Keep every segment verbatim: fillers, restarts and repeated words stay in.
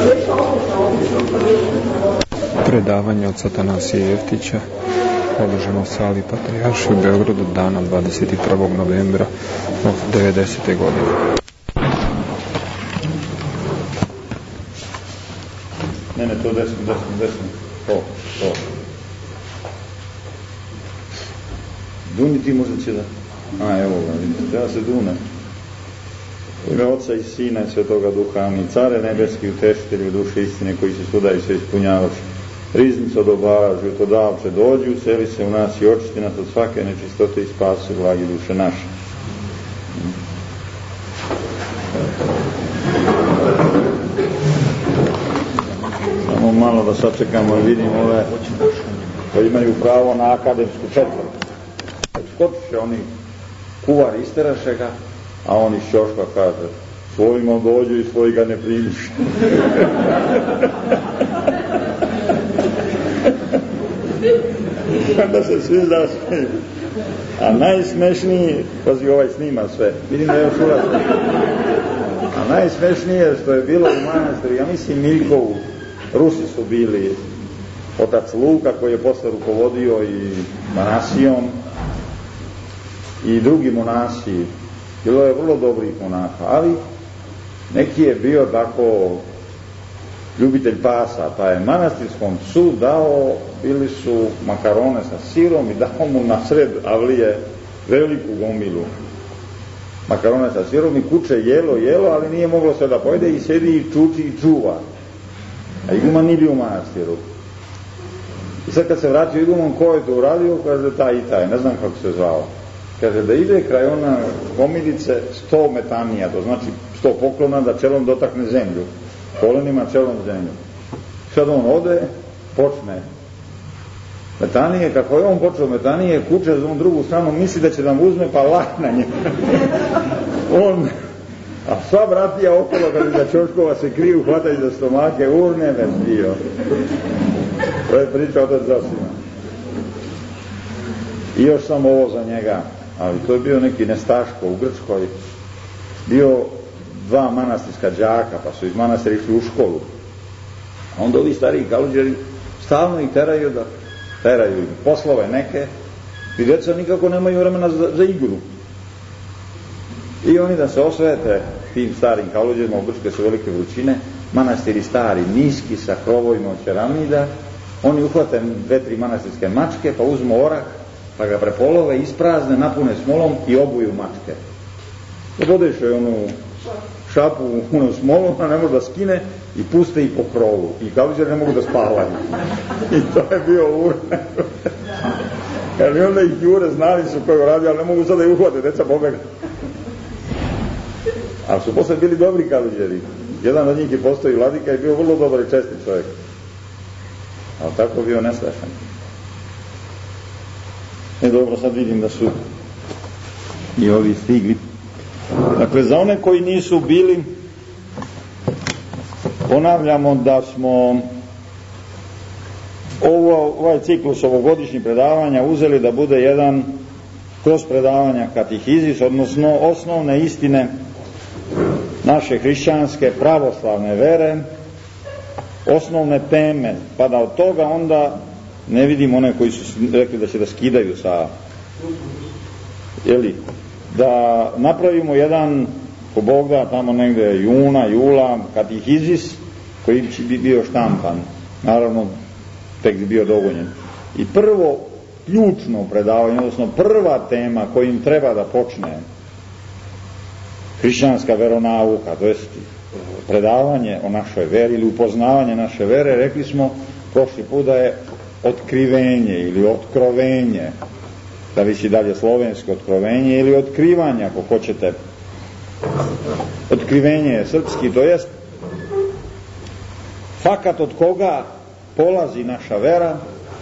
Predavanje od Atanasija Jeftića održano u sali Patrijaršije u Beogradu dana dvadeset prvog novembra devedesete godine. Ne, ne, to desno, desno, desno. To, to. Duni ti možda će da... A, evo ga, vidite, treba se dune. U ime Oca i Sina i Svetoga Duha, amin. Care nebeski, utešitelju duše istine, koji se svuda i sve ispunjavaš. Riznico dobara, životodavče, dođi, useli se u nas i očisti nas od svake nečistote i spasi blagi duše naše. Samo malo da sačekamo i vidimo ove koji imaju pravo na akademsku četvrtu. Skočiše oni kuvar isteraše ga, a on iz ćoška kaže: svojima dođu i svoji ga ne primiš. Da se svi zasmiju. A najsmešniji, pazi, ovaj snima sve, vidim da je još urađen. A najsmešnije što je bilo u manastiru, ja mislim Miljkovu, Rusi su bili, otac Luka koji je posle rukovodio i monasijom i drugi monasi. Bilo je vrlo dobrih monaha, ali neki je bio tako ljubitelj pasa, pa je manastirskom psu dao, bili su makarone sa sirom i dao mu na sred avlije veliku gomilu makarone sa sirom i kuće jelo, jelo, ali nije moglo sve da pojede i sedi i čuči i čuva. A iguman nije bio u manastiru. I sad kad se vratio iguman, ko je to uradio? Kaže, taj i taj, ne znam kako se zvao. Kaže, da ide kraj ona gomilice sto metanija, to znači sto poklona da čelom dotakne zemlju. Kolenima čelom zemlju. Sad on ode, počne metanije, kako je on počeo metanije, kuće za on drugu stranu, misli da će da mu uzme, pa lak na njega. On, a sva bratija okolo, kad iza ćoškova se kriju, hvataju za stomake, urne me bio. To je priča otac Zosima. I još samo ovo za njega, ali to je bio neki nestaško u Grčkoj, bio dva manastirska đaka, pa su iz manastira išli u školu. A onda ovi stariji kaluđeri stalno ih teraju da teraju im poslove neke i djeca nikako nemaju vremena za, za igru. I oni da se osvete tim starim kaluđerima, u Grčkoj su velike vrućine, manastiri stari, niski, sa krovovima od ceramida, oni uhvate dve, tri manastirske mačke, pa uzmu orah, pa ga prepolove, isprazne, napune smolom i obuju mačke. Odeše onu šapu u smolu, a ne može da skine i puste i po krovu. I kaluđeri ne mogu da spavaju. I to je bio urne. Jer i onda ih jure, znali su koji radi, ali ne mogu sada i uhvate, deca pobega. Ali su posle bili dobri kaluđeri. Jedan od njih je postao i vladika i bio vrlo dobar i čestit čovjek. Ali tako bio nestrašan. I dobro, sad vidim da su i ovi stigli. Dakle, za one koji nisu bili, ponavljamo da smo ovo, ovaj ciklus ovogodišnjih predavanja uzeli da bude jedan kroz predavanja katehizis, odnosno osnovne istine naše hrišćanske pravoslavne vere, osnovne teme, pa da od toga onda ne vidim one koji su rekli da će da skidaju sa, jeli, da napravimo jedan, ko Bog da, tamo negde juna, jula, katehizis, koji će bi bio štampan, naravno tek bi bio dogonjen. I prvo ključno predavanje, odnosno prva tema kojim treba da počne hrišćanska veronauka, to jest predavanje o našoj veri ili upoznavanje naše vere, rekli smo prošli put da je otkrivenje ili otkrovenje, da vi si dalje slovensko otkrovenje ili otkrivanje, ako hoćete. Otkrivenje je srpski, to jest fakat od koga polazi naša vera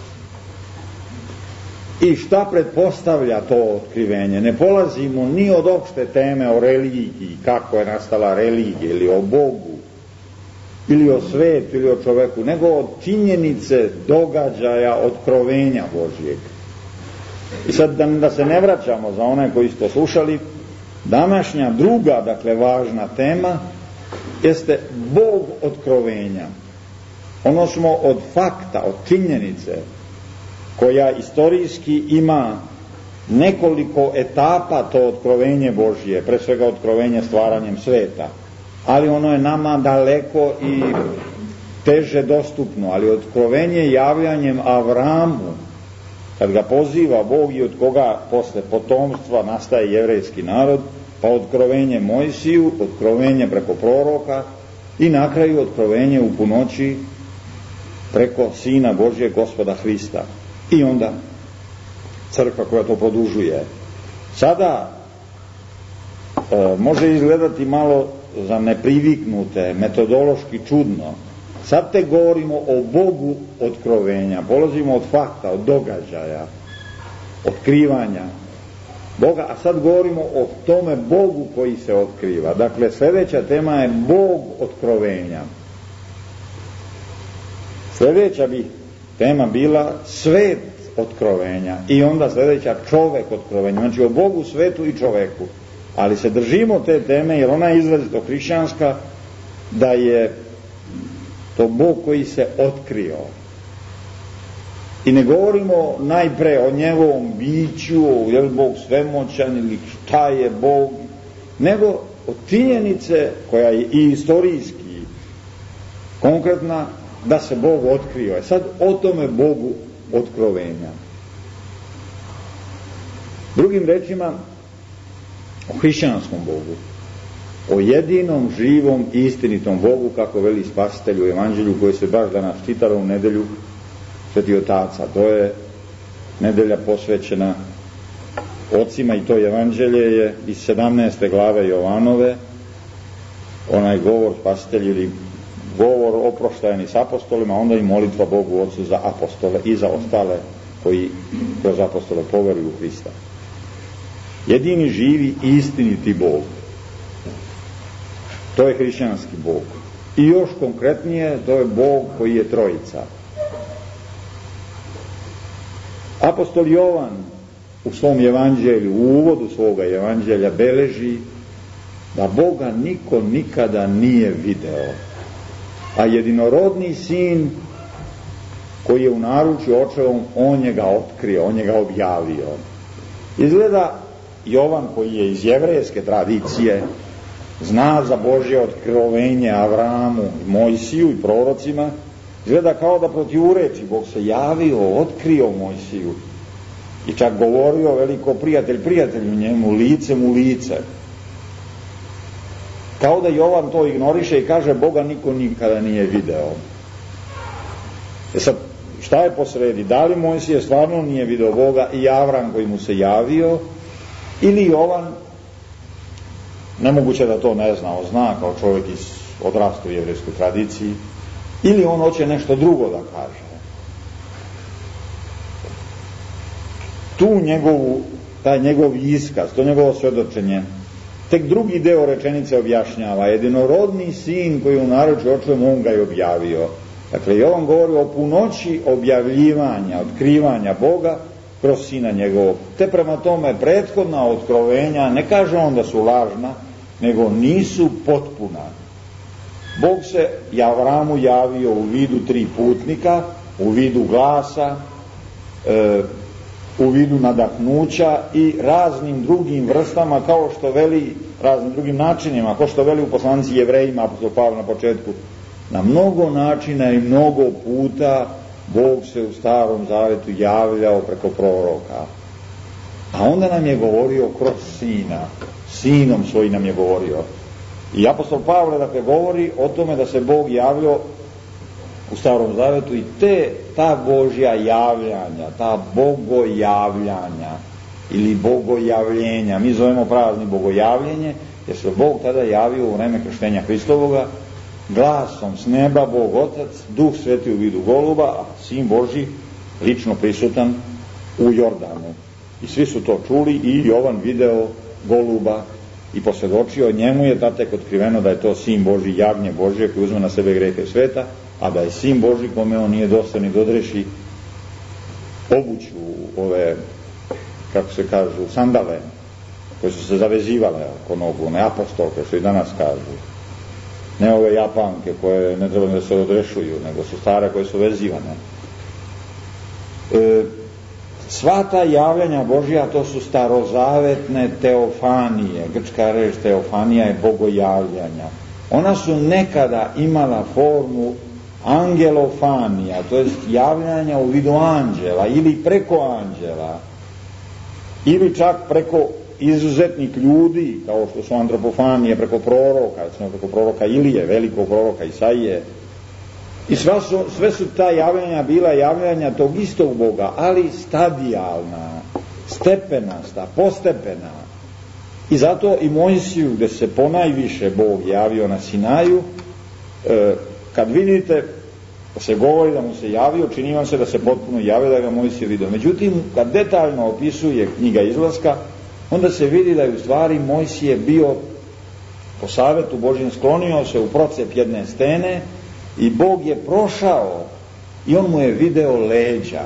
i šta pretpostavlja to otkrivenje. Ne polazimo ni od opšte teme o religiji, kako je nastala religija, ili o Bogu, ili o svetu, ili o čoveku, nego od činjenice, događaja, otkrovenja Božijeg. I sad da, da se ne vraćamo za one koji ste slušali, današnja druga, dakle, važna tema jeste Bog otkrovenja. Ono smo od fakta, od činjenice, koja istorijski ima nekoliko etapa, to otkrovenje Božje, pre svega otkrovenje stvaranjem sveta, ali ono je nama daleko i teže dostupno, ali otkrovenje javljanjem Avramu, kad ga poziva Bog i od koga posle potomstva nastaje jevrejski narod, pa otkrovenje Mojsiju, otkrovenje preko proroka i na kraju otkrovenje u punoći preko Sina Božjeg Gospoda Hrista. I onda crkva koja to produžuje. Sada e, može izgledati malo za nepriviknute, metodološki čudno. Sad te govorimo o Bogu otkrovenja, polazimo od fakta, od događaja, otkrivanja Boga, a sad govorimo o tome Bogu koji se otkriva. Dakle, sljedeća tema je Bog otkrovenja. Sljedeća bi tema bila svet otkrovenja i onda sljedeća čovek otkrovenja. Znači o Bogu, svetu i čoveku. Ali se držimo te teme jer ona je izrazito hrišćanska, da je to Bog koji se otkrio. I ne govorimo najpre o njegovom biću, je li Bog svemoćan ili šta je Bog, nego od činjenice koja je i istorijski konkretna, da se Bog otkrio. Sad o tome Bogu otkrovenja. Drugim rečima, o hrišćanskom Bogu, o jedinom, živom i istinitom Bogu, kako veli Spasitelj u Evanđelju koje se baš danas čitalo u nedelju Sveti Otaca. To je nedelja posvećena ocima i to Evanđelje je iz sedamnaeste glave Jovanove, onaj govor Spasitelj ili govor oproštajni s apostolima, onda i molitva Bogu Otcu za apostole i za ostale koji kroz apostole poveruju u Hrista. Jedini, živi i istiniti Bog. To je hrišćanski Bog. I još konkretnije, to je Bog koji je trojica. Apostol Jovan u svom evanđelju, u uvodu svoga evanđelja beleži da Boga niko nikada nije video, a jedinorodni sin koji je u naručju očevom, on je ga otkrio, on je ga objavio. Izgleda Jovan, koji je iz jevrejske tradicije, zna za Božje otkrovenje Avramu, Mojsiju i prorocima, izgleda kao da protivureči. Bog se javio, otkrio Mojsiju i čak govorio veliko prijatelj prijatelju njemu, licem u lice. Kao da Jovan to ignoriše i kaže Boga niko nikada nije video. E sad, šta je posredi? Da li Mojsije stvarno nije video Boga i Avram koji mu se javio, ili Jovan, nemoguće da to ne zna, on zna kao čovjek iz odrasta u jevrejskoj tradiciji, ili on hoće nešto drugo da kaže. Tu njegovu, taj njegov iskaz, to njegovo svjedočenje, tek drugi deo rečenice objašnjava. Jedinorodni sin koji u naručju očevom, on ga je objavio. Dakle, Jovan govori o punoći objavljivanja, otkrivanja Boga kroz sina njegovog. Te prema tome prethodna otkrovenja, ne kaže on da su lažna, nego nisu potpuna. Bog se Avramu javio u vidu tri putnika, u vidu glasa, e, u vidu nadahnuća i raznim drugim vrstama, kao što veli, raznim drugim načinima, kao što veli u poslanici Jevrejima, apostol Pavle na početku. Na mnogo načina i mnogo puta Bog se u Starom Zavetu javljao preko proroka. A onda nam je govorio kroz sina, sinom svojim nam je govorio. I apostol Pavle, dakle, govori o tome da se Bog javljao u Starom Zavetu i te, ta Božja javljanja, ta bogojavljanja ili bogojavljenja, mi zovemo prazni bogojavljenje, jer se Bog tada javio u vreme krštenja Hristovoga, glasom s neba Bog Otac, Duh Sveti u vidu goluba, a Sin Božji lično prisutan u Jordanu. I svi su to čuli i Jovan video goluba i posvjedočio, njemu je tada tek otkriveno da je to Sin Božji, jagnje Božje koji uzme na sebe grehe sveta, a da je Sin Božji kome on nije dosta ni dodreši obuću ove, kako se kažu, sandale koje su se zavezivale oko nogu, one apostolke što i danas kažu. ne ove Japanke koje ne treba da se odrešuju, nego su stare koje su vezivane. E, sva ta javljanja Božja, to su starozavetne teofanije. Grčka reč teofanija je bogojavljanja. Ona su nekada imala formu angelofanija, to jest javljanja u vidu anđela ili preko anđela, ili čak preko izuzetnih ljudi, kao što su antropofanije preko proroka, recimo preko proroka Ilije, velikog proroka Isaije. I sve su, sve su ta javljanja bila javljanja tog istog Boga, ali stadijalna, stepenasta, postepena. I zato i Mojsiju, gde se ponajviše Bog javio na Sinaju, e, kad vidite da se govori da mu se javio, čini vam se da se potpuno javio, da ga Mojsije vidio. Međutim, kad detaljno opisuje knjiga Izlaska, onda se vidi da je u stvari Mojsije bio po savetu Božjem sklonio se u procep jedne stene i Bog je prošao i on mu je video leđa.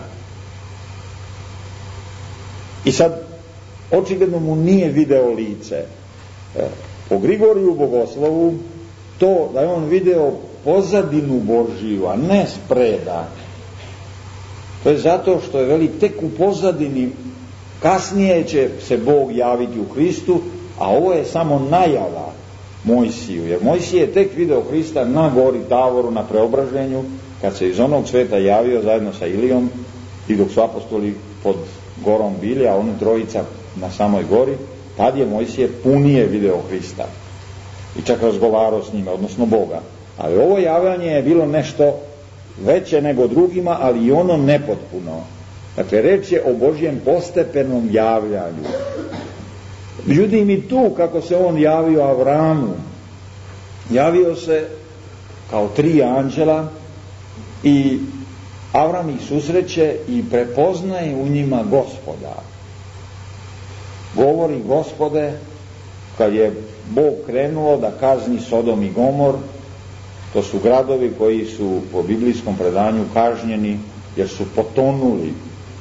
I sad očigledno mu nije video lice. Po Grigoriju Bogoslovu to da je on video pozadinu Božiju, a ne spreda, to je zato što je veli tek u pozadini, kasnije će se Bog javiti u Hristu, a ovo je samo najava Mojsiju, jer Mojsije je tek video Hrista na gori Tavoru, na preobraženju, kad se iz onog sveta javio zajedno sa Ilijom i dok su apostoli pod gorom bili, a oni trojica na samoj gori, tad je Mojsije punije video Hrista i čak razgovarao s njima, odnosno Boga. Ali ovo javljanje je bilo nešto veće nego drugima, ali i ono nepotpuno. Dakle, reč je o Božjem postepenom javljanju. Međutim, i tu, kako se on javio Avramu, javio se kao tri anđela i Avram ih susreće i prepoznaje u njima Gospoda. Govori: Gospode, kad je Bog krenuo da kazni Sodom i Gomor, to su gradovi koji su po biblijskom predanju kažnjeni jer su potonuli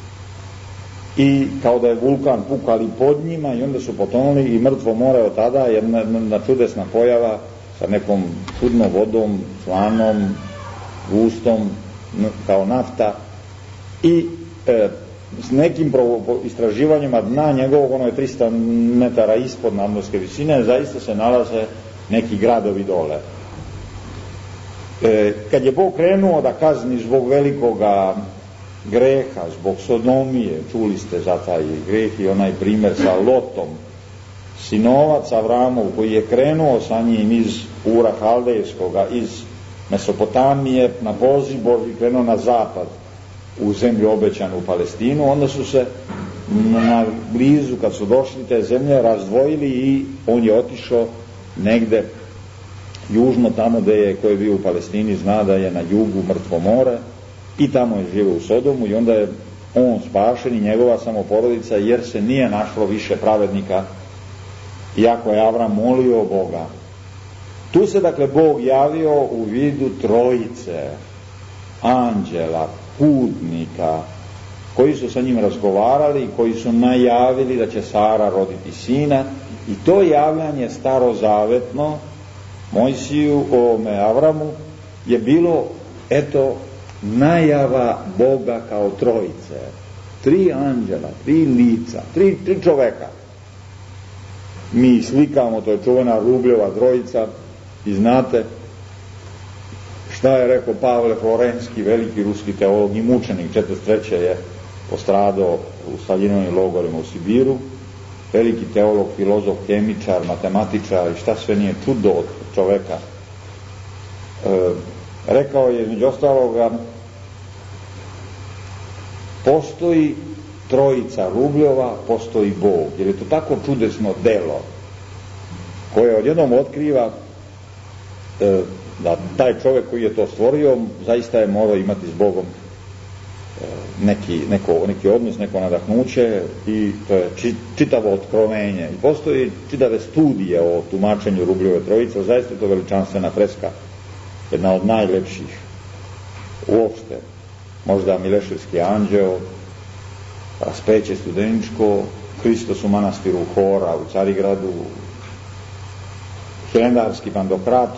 i kao da je vulkan pukali pod njima i onda su potonuli i mrtvo more od tada, jedna, jedna čudesna pojava sa nekom čudnom vodom, slanom, gustom, kao nafta i e, s nekim istraživanjima dna njegovog, ono je trista metara ispod nadmorske visine, zaista se nalaze neki gradovi dole. E, kad je Bog krenuo da kazni zbog velikoga greha, zbog sodomije, čuli ste za taj greh i onaj primjer sa Lotom, sinovac Avramov koji je krenuo sa njim iz Ura Haldejskoga, iz Mesopotamije na poziv Božji krenuo na zapad u zemlju obećanu u Palestinu, onda su se na blizu, kad su došli te zemlje, razdvojili i on je otišao negde južno, tamo gde je, ko je bio u Palestini zna da je na jugu mrtvo more, i tamo je živio u Sodomu i onda je on spašen i njegova samo porodica, jer se nije našlo više pravednika, iako je Avram molio Boga. Tu se dakle Bog javio u vidu trojice anđela, putnika, koji su sa njim razgovarali i koji su najavili da će Sara roditi sina, i to javljanje starozavetno Mojsiju, ovome Avramu, je bilo, eto, najava Boga kao trojice. Tri anđela, tri lica, tri, tri čoveka. Mi slikamo, to je čuvena Rubljova trojica, i znate šta je rekao Pavle Florenski, veliki ruski teolog i mučenik, četrdeset treće je postradao u Staljinovim logorima u Sibiru, veliki teolog, filozof, hemičar, matematičar i šta sve nije, čudo od čoveka. E, rekao je između ostaloga: postoji trojica Rubljova, postoji Bog, jer je to tako čudesno delo koje odjednom otkriva e, da taj čovjek koji je to stvorio zaista je morao imati s Bogom e, neki, neko, neki odnos, neko nadahnuće, i to je či, čitavo otkrovenje. I postoji čitave studije o tumačenju Rubljove trojice, zaista je to veličanstvena freska, jedna od najlepših uopšte. Možda Mileševski anđeo, Raspeće studeničko, Hristos u manastiru Hora u Carigradu, Hilandarski Pantokrator,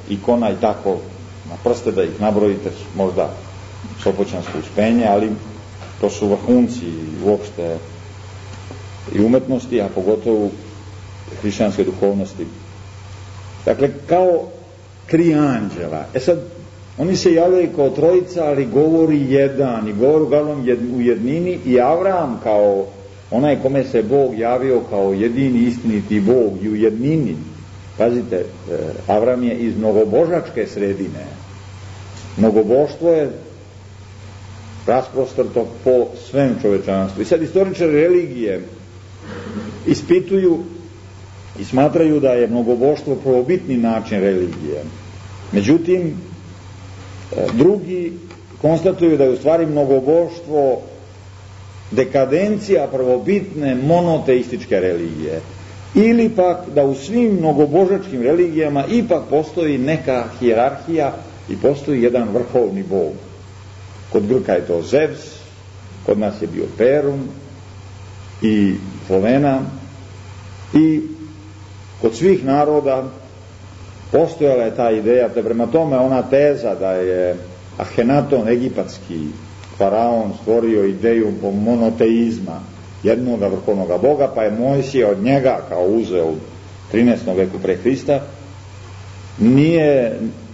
ikona i tako na prste da ih nabrojite, možda Sopoćansko uspenje, ali to su vrhunci uopšte i umetnosti, a pogotovo hrišćanske duhovnosti. Dakle, kao tri anđela. E sad, oni se javljaju kao trojica, ali govori jedan i govori uglavnom u jednini, i Avram kao onaj kome se Bog javio kao jedini istiniti Bog i u jednini. Pazite, Avram je iz mnogobožačke sredine. Mnogoboštvo je rasprostrto po svem čovečanstvu. I sad istoričari religije ispituju i smatraju da je mnogoboštvo prvobitni način religije. Međutim, drugi konstatuju da je u stvari mnogoboštvo dekadencija prvobitne monoteističke religije. Ili pak da u svim mnogobožačkim religijama ipak postoji neka hijerarhija i postoji jedan vrhovni Bog. Kod Grka je to Zevs, kod nas je bio Perun i Slovena, i kod svih naroda postojala je ta ideja, te prema tome ona teza da je Ahenaton, egipatski faraon, stvorio ideju monoteizma, jednoga vrhovnoga Boga, pa je Mojsije od njega kao uzeo u trinaestom veku pre Hrista, nije e,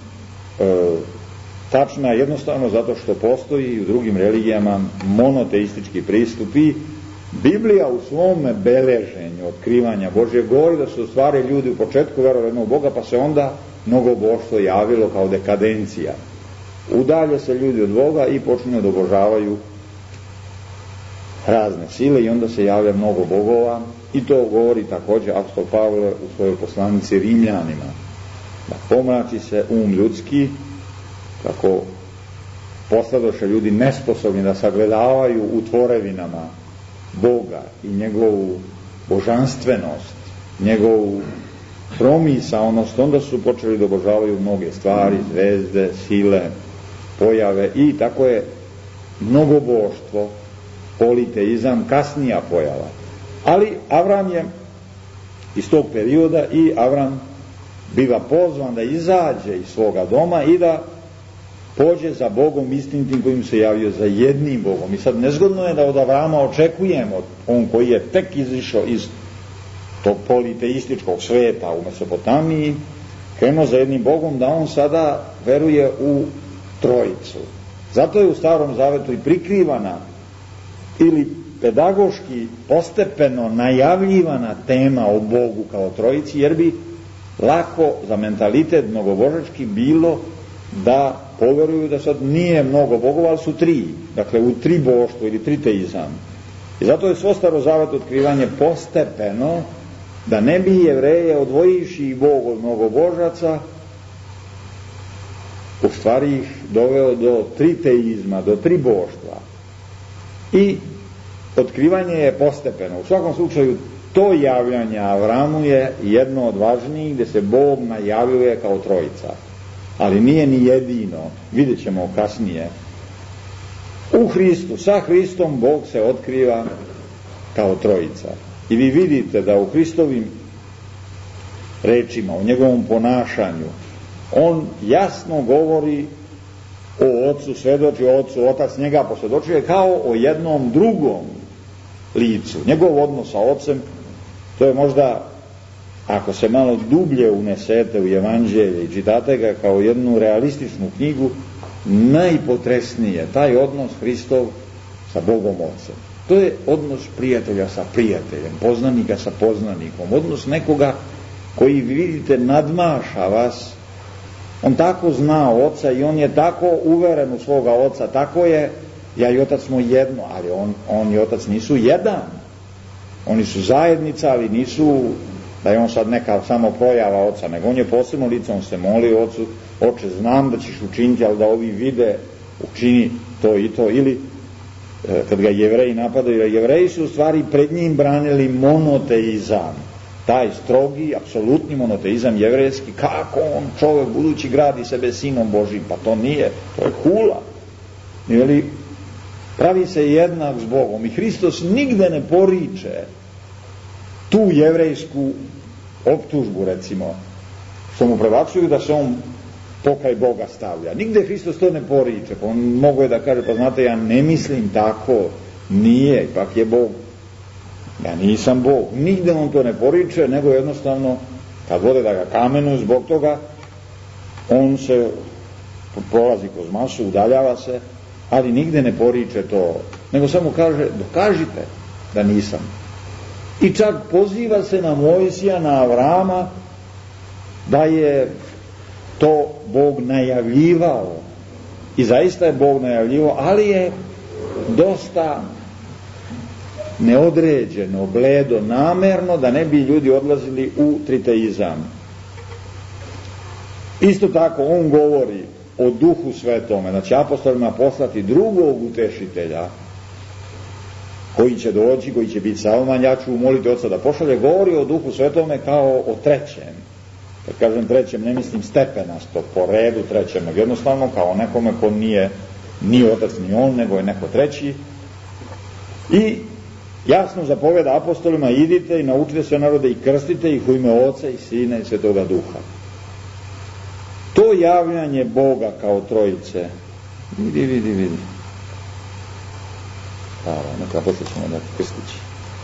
tačna jednostavno zato što postoji u drugim religijama monoteistički pristup, i Biblija u svome beleženju otkrivanja Božje govori da su u stvari ljudi u početku verovali jednog Boga, pa se onda mnogoboštvo javilo kao dekadencija. Udalje se ljudi od Boga i počinju da obožavaju razne sile, i onda se javlja mnogo bogova, i to govori također apostol Pavle u svojoj poslanici Rimljanima. Da pomrači se um ljudski, kako postadoše ljudi nesposobni da sagledavaju u tvorevinama Boga i njegovu božanstvenost, njegovu promisaonost, onda su počeli da obožavaju mnoge stvari, zvezde, sile, pojave, i tako je mnogoboštvo, politeizam, kasnija pojava. Ali Avram je iz tog perioda, i Avram biva pozvan da izađe iz svoga doma i da pođe za Bogom istinitim kojim se javio, za jednim Bogom. I sad nezgodno je da od Avrama očekujemo, on koji je tek izišao iz tog politeističkog sveta u Mesopotamiji, krenuo za jednim Bogom, da on sada veruje u trojicu. Zato je u Starom Zavetu i prikrivana ili pedagoški postepeno najavljivana tema o Bogu kao trojici, jer bi lako za mentalitet mnogobožački bilo da poveruju da sad nije mnogo bogova, ali su tri, dakle u tri boštvo ili triteizam. I zato je svo starozavetno otkrivanje postepeno, da ne bi Jevreje, odvojivši Bog od mnogobožaca, u stvari ih doveo do triteizma, do tri boštva. I otkrivanje je postepeno. U svakom slučaju to javljanje Avramu je jedno od važnijih, gde se Bog najavljuje kao trojica. Ali nije ni jedino, vidjet ćemo kasnije. U Hristu, sa Hristom Bog se otkriva kao trojica. I vi vidite da u Hristovim rečima, u njegovom ponašanju, on jasno govori o Otcu, svedoči o Otcu, Otac njega posvjedočuje kao o jednom drugom licu. Njegov odnos sa Otcem, to je možda, ako se malo dublje unesete u Evanđelje i čitate ga kao jednu realističnu knjigu, najpotresnije taj odnos Hristov sa Bogom Otcem. To je odnos prijatelja sa prijateljem, poznanika sa poznanikom, odnos nekoga koji, vidite, nadmaša vas. On tako zna Oca i on je tako uveren u svoga Oca, tako je, ja i Otac smo jedno, ali on, on i Otac nisu jedan. Oni su zajednica, ali nisu da je on sad neka samo projava Oca, nego on je posebno lice, on se moli Ocu, Oče, znam da ćeš učiniti, ali da ovi vide, učini to i to. Ili kad ga Jevreji napadaju, jer Jevreji su u stvari pred njim branili monoteizam, taj strogi, apsolutni monoteizam jevrejski, kako on čovjek budući gradi sebe sinom Božim, pa to nije, to je hula. Ili pravi se jednak s Bogom, i Hristos nigde ne poriče tu jevrejsku optužbu, recimo, što mu prebacuju da se on pokraj Boga stavlja. Nigde Hristos to ne poriče, pa on mogo je da kaže, pa znate, ja ne mislim tako, nije, ipak je Bog, ja nisam Bog. Nigde on to ne poriče, nego jednostavno, kad vode da ga kamenu zbog toga, on se prolazi kroz masu, udaljava se, ali nigde ne poriče to, nego samo kaže, dokažite da nisam. I čak poziva se na Mojsija, na Avrama, da je to Bog najavljivao. I zaista je Bog najavljivao, ali je dosta neodređeno, bledo, namerno, da ne bi ljudi odlazili u triteizam. Isto tako on govori o Duhu Svetome, da će apostolima poslati drugog utešitelja koji će doći, koji će biti Salman, ja ću moliti Oca da pošalje, govori o Duhu Svetome kao o trećem. Kad kažem trećem, ne mislim stepenasto, po redu trećem, jednostavno kao nekome ko nije ni Otac ni on, nego je neko treći. I jasno zapoveda apostolima, idite i naučite sve narode i krstite ih u ime Oca i Sina i Svetoga Duha. To javljanje Boga kao trojice, vidi, vidi, vidi. Hvala, neka posle ćemo dati krstići.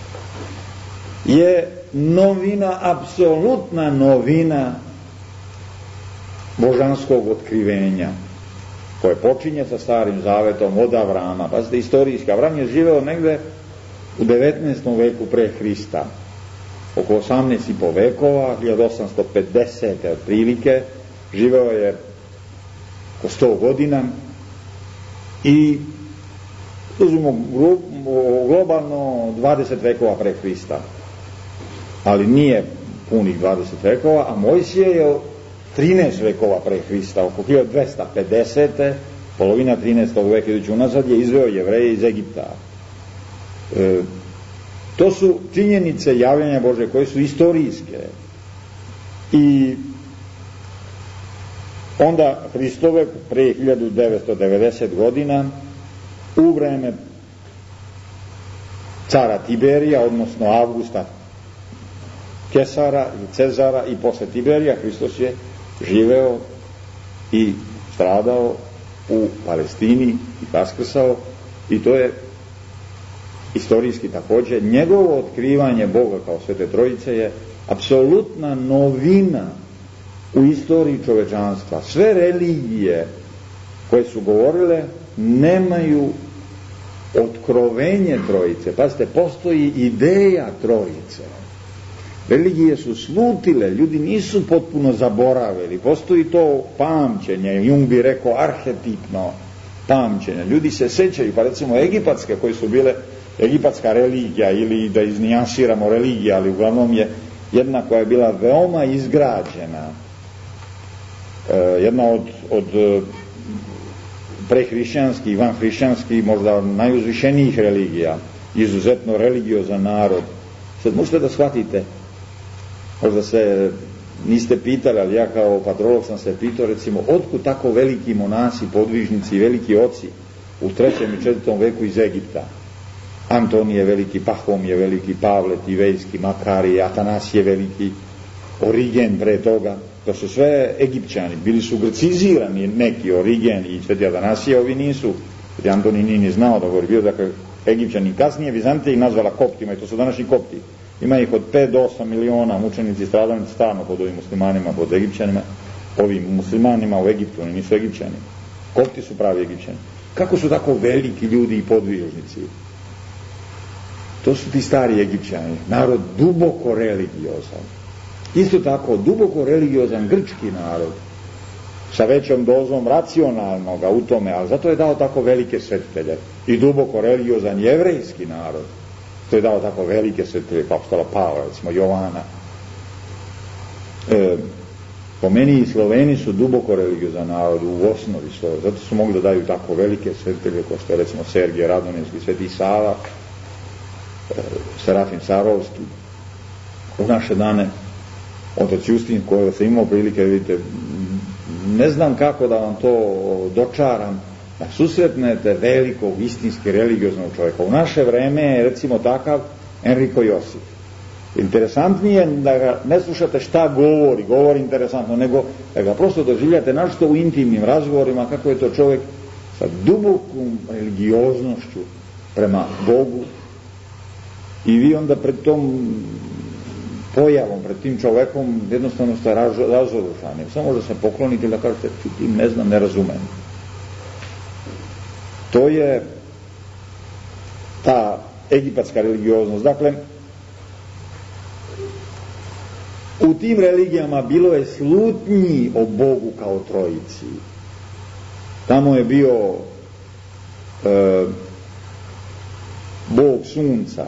Je novina, apsolutna novina božanskog otkrivenja, koje počinje sa Starim Zavetom od Avrama. Pazite, istorijski, Avram je živeo negde u devetnaestom veku pre Hrista, oko osamnaest i po vekova, hiljadu osamsto pedesete otprilike, živeo je oko sto godina i uzmimo globalno dvadeset vekova pre Hrista, ali nije punih dvadeset vekova, a Mojsije je trinaest vekova pre Hrista, oko hiljadu dvesta pedesete, polovina trinaestog veka idući unazad, je izveo Jevreje iz Egipta. E, to su činjenice javljanja Bože koje su istorijske. I onda Hristove pre hiljadu devetsto devedeset godina, u vreme cara Tiberija, odnosno Avgusta Kesara i Cezara, i posle Tiberija Hristos je živeo i stradao u Palestini i vaskrsao, i to je istorijski takođe. Njegovo otkrivanje Boga kao Svete Trojice je apsolutna novina u istoriji čovečanstva. Sve religije koje su govorile nemaju otkrovenje Trojice. Pazite, postoji ideja Trojice. Religije su slutile, ljudi nisu potpuno zaboravili, postoji to pamćenje, Jung bi rekao arhetipno pamćenje, ljudi se sećaju, pa recimo egipatske koje su bile, egipatska religija, ili da iznijansiramo religija, ali uglavnom je jedna koja je bila veoma izgrađena, jedna od, od prehrišćanskih, vanhrišćanskih, možda najuzvišenijih religija, izuzetno religiozan narod. Sad možete da shvatite, možda se niste pitali, ali ja kao patrolog sam se pitao, recimo, otkud tako veliki monasi, podvižnici i veliki oci u trećem i četvrtom veku iz Egipta? Antonije veliki, Pahomije veliki, Pavle Tivejski, Makarije, Atanasije veliki, Origen pre toga. To su sve Egipćani, bili su grecizirani neki, Origen i Sveti Atanasije, ovi nisu. Sveti Antonij nije ni znao da govori, bio dakle Egipćani. Kasnije Vizantija ih nazvala Koptima, i to su današnji Kopti. Ima ih od pet do osam miliona, mučenici i stradalnici stalno pod ovim muslimanima, pod Egipćanima, ovim muslimanima u Egiptu, oni nisu Egipćani. Kopti su pravi Egipćani. Kako su tako veliki ljudi i podvižnici? To su ti stari Egipćani, narod duboko religiozan. Isto tako, duboko religiozan grčki narod, sa većom dozom racionalnoga u tome, ali zato je dao tako velike svetitelje. I duboko religiozan jevrejski narod, to je dao tako velike svetitelje, kao apostala Pavla, recimo Jovana. E, po meni i Sloveni su duboko religiozan narod u osnovi svoje, zato su mogli da daju tako velike svetitelje, kao što je recimo Sergije Radonjevski, Sveti Sava, e, Serafim Sarovski. U naše dane otac Justin, koji sam imao prilike, vidite, ne znam kako da vam to dočaram, da susretnete velikog, istinski religioznog čovjeka. U naše vreme je recimo takav Enrico Josif. Interesantnije da ga ne slušate šta govori, govori interesantno, nego da ga prosto doživljate našto u intimnim razgovorima, kako je to čovjek sa dubokom religioznošću prema Bogu, i vi onda pred tom pojavom, pred tim čovjekom jednostavno ste razorušani. Samo možda se poklonite da kažete, čutim, ne znam, ne razumem. To je ta egipatska religioznost. Dakle, u tim religijama bilo je slutnji o Bogu kao trojici. Tamo je bio e, Bog sunca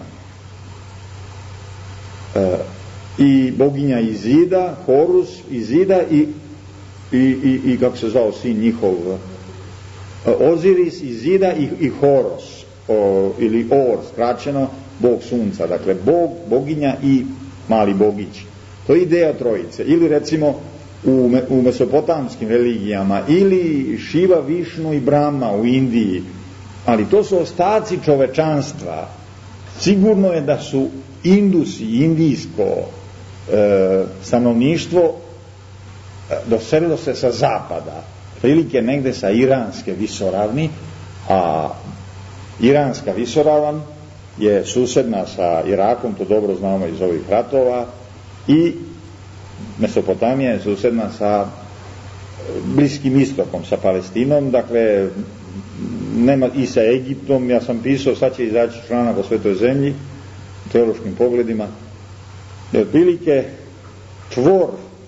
e, i boginja Izida, Horus Izida i, i, i, i kako se zvao sin njihov, Oziris Izida i, i Horos, o, ili Or, skraćeno, Bog sunca. Dakle, Bog, boginja i mali bogić. To je ideja trojice. Ili recimo u, me, u mesopotamskim religijama, ili Šiva, Višnu i Brahma u Indiji, ali to su ostaci čovečanstva. Sigurno je da su Indusi, indijsko e, stanovništvo doselilo se sa zapada, prilike negde sa iranske visoravni, a iranska visoravan je susedna sa Irakom, to dobro znamo iz ovih ratova, i Mesopotamija je susedna sa Bliskim istokom, sa Palestinom, dakle nema, i sa Egiptom. Ja sam pisao, sad će izaći članak o Svetoj zemlji, u teološkim pogledima, da je otprilike čvor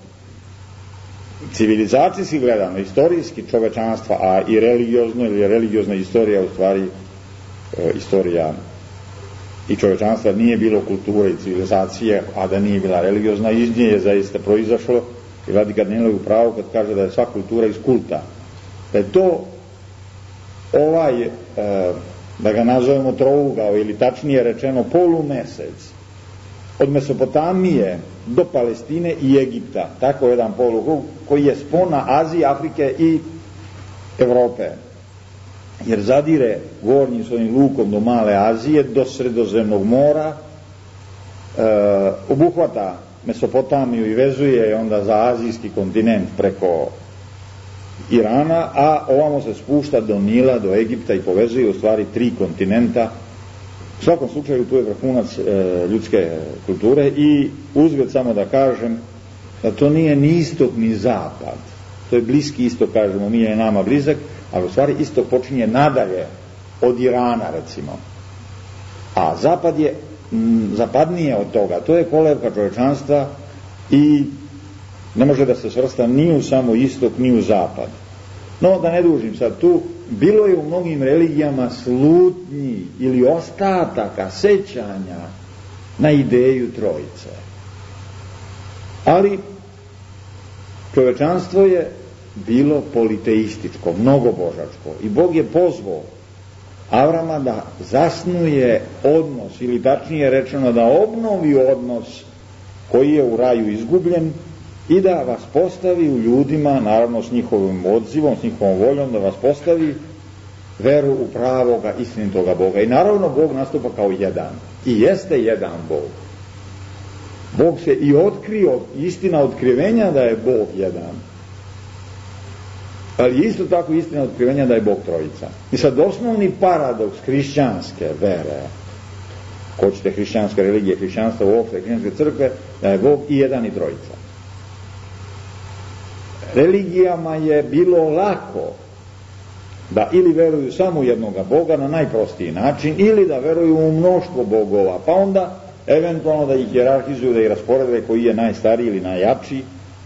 civilizacijski gledano, istorijski čovečanstva, a i religiozno ili religiozna istorija u stvari e, istorija i čovečanstva nije bilo kulture i civilizacije, a da nije bila religiozna. Iz nje je zaista proizašlo, i Vladika Danilo je u pravu kad kaže da je sva kultura iz kulta. Da je to ovaj, e, da ga nazovemo trougao, ili tačnije rečeno polumesec, od Mesopotamije do Palestine i Egipta, tako jedan polukrug koji je spona Azije, Afrike i Evrope, jer zadire gornjim svojim lukom do Male Azije, do Sredozemnog mora, e, obuhvata Mesopotamiju i vezuje je onda za azijski kontinent preko Irana, a ovamo se spušta do Nila, do Egipta i povezuje u stvari tri kontinenta. U svakom slučaju tu je vrhunac e, ljudske kulture. I uzgled samo da kažem da to nije ni istok ni zapad, to je Bliski istok, kažemo mi, je nama blizak, ali u stvari istok počinje nadalje od Irana recimo, a zapad je m, zapadnije od toga. To je kolevka čovečanstva i ne može da se svrsta ni u samo istok ni u zapad. No, da ne dužim sad tu, bilo je u mnogim religijama slutnji ili ostataka sećanja na ideju trojice, ali čovečanstvo je bilo politeističko, mnogobožačko, i Bog je pozvao Avrama da zasnuje odnos, ili tačnije rečeno da obnovi odnos koji je u raju izgubljen, i da vas postavi u ljudima, naravno s njihovim odzivom, s njihovom voljom, da vas postavi veru u pravoga, istinitoga Boga. I naravno Bog nastupa kao jedan, i jeste jedan Bog. Bog se i otkrio, istina otkrivenja da je Bog jedan, ali isto tako istina otkrivenja da je Bog trojica. I sad osnovni paradoks hrišćanske vere, ko ćete hrišćanske religije, hrišćanstva uopšte, hrišćanske crkve, da je Bog i jedan i trojica. Religijama je bilo lako da ili veruju samo u jednoga Boga na najprostiji način, ili da veruju u mnoštvo bogova, pa onda eventualno da ih hijerarhizuju, da ih rasporede koji je najstariji ili najjači,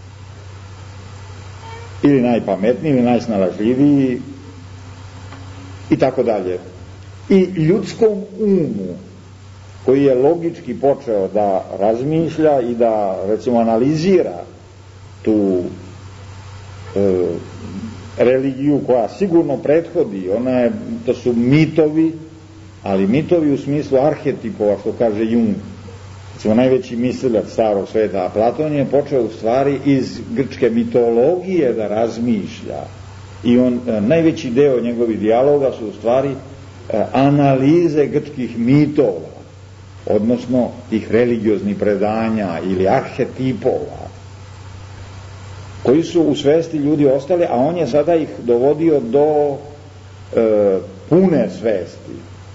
ili najpametniji, ili najsnalažljiviji, i tako dalje. I ljudskom umu, koji je logički počeo da razmišlja i da, recimo, analizira tu e, religiju koja sigurno prethodi, ona je, to su mitovi, ali mitovi u smislu arhetipova, što kaže Jung. Recimo, najveći mislilac starog sveta, a Platon je počeo u stvari iz grčke mitologije da razmišlja, i on, najveći deo njegovih dijaloga su u stvari analize grčkih mitova. odnosno tih religioznih predanja ili arhetipova, koji su u svesti ljudi ostali, a on je sada ih dovodio do e, pune svesti.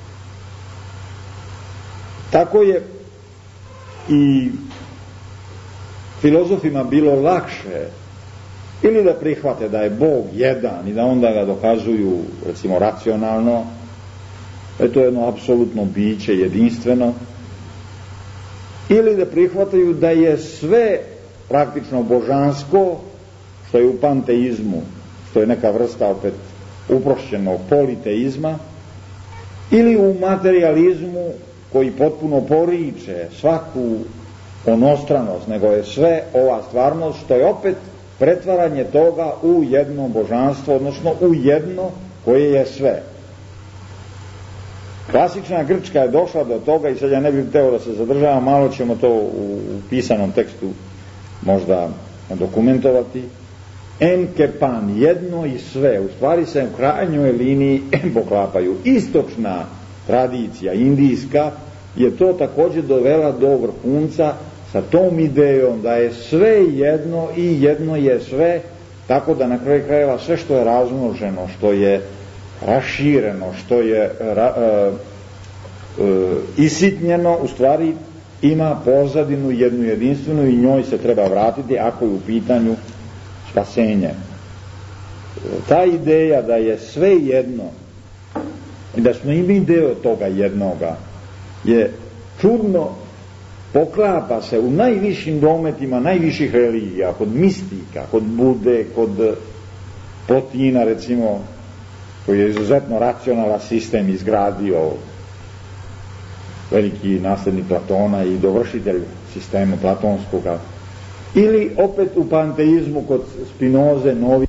Tako je i filozofima bilo lakše ili da prihvate da je Bog jedan i da onda ga dokazuju, recimo, racionalno, da je to jedno apsolutno biće, jedinstveno, ili da prihvataju da je sve praktično božansko, što je u panteizmu, što je neka vrsta opet uprošćenog politeizma, ili u materializmu koji potpuno poriče svaku onostranost, nego je sve ova stvarnost, što je opet pretvaranje toga u jedno božanstvo, odnosno u jedno koje je sve. Klasična Grčka je došla do toga, i sad ja ne bih hteo da se zadržavam, malo ćemo to u pisanom tekstu možda dokumentovati. Enke pan, jedno i sve, u stvari se u krajnjoj liniji poklapaju. Istočna tradicija, indijska, je to također dovela do vrhunca sa tom idejom da je sve jedno i jedno je sve, tako da na kraju krajeva sve što je razmnoženo, što je rašireno, što je ra, e, e, isitnjeno, u stvari ima pozadinu jednu jedinstvenu i njoj se treba vratiti ako je u pitanju spasenje. Ta ideja da je sve jedno i da smo i mi deo toga jednoga je čudno, poklapa se u najvišim dometima najviših religija, kod mistika, kod Bude, kod Plotina, recimo, koji je izuzetno racionalan sistem izgradio, veliki naslednik Platona i dovršitelj sistema platonskoga, ili opet u panteizmu kod Spinoze, Novi,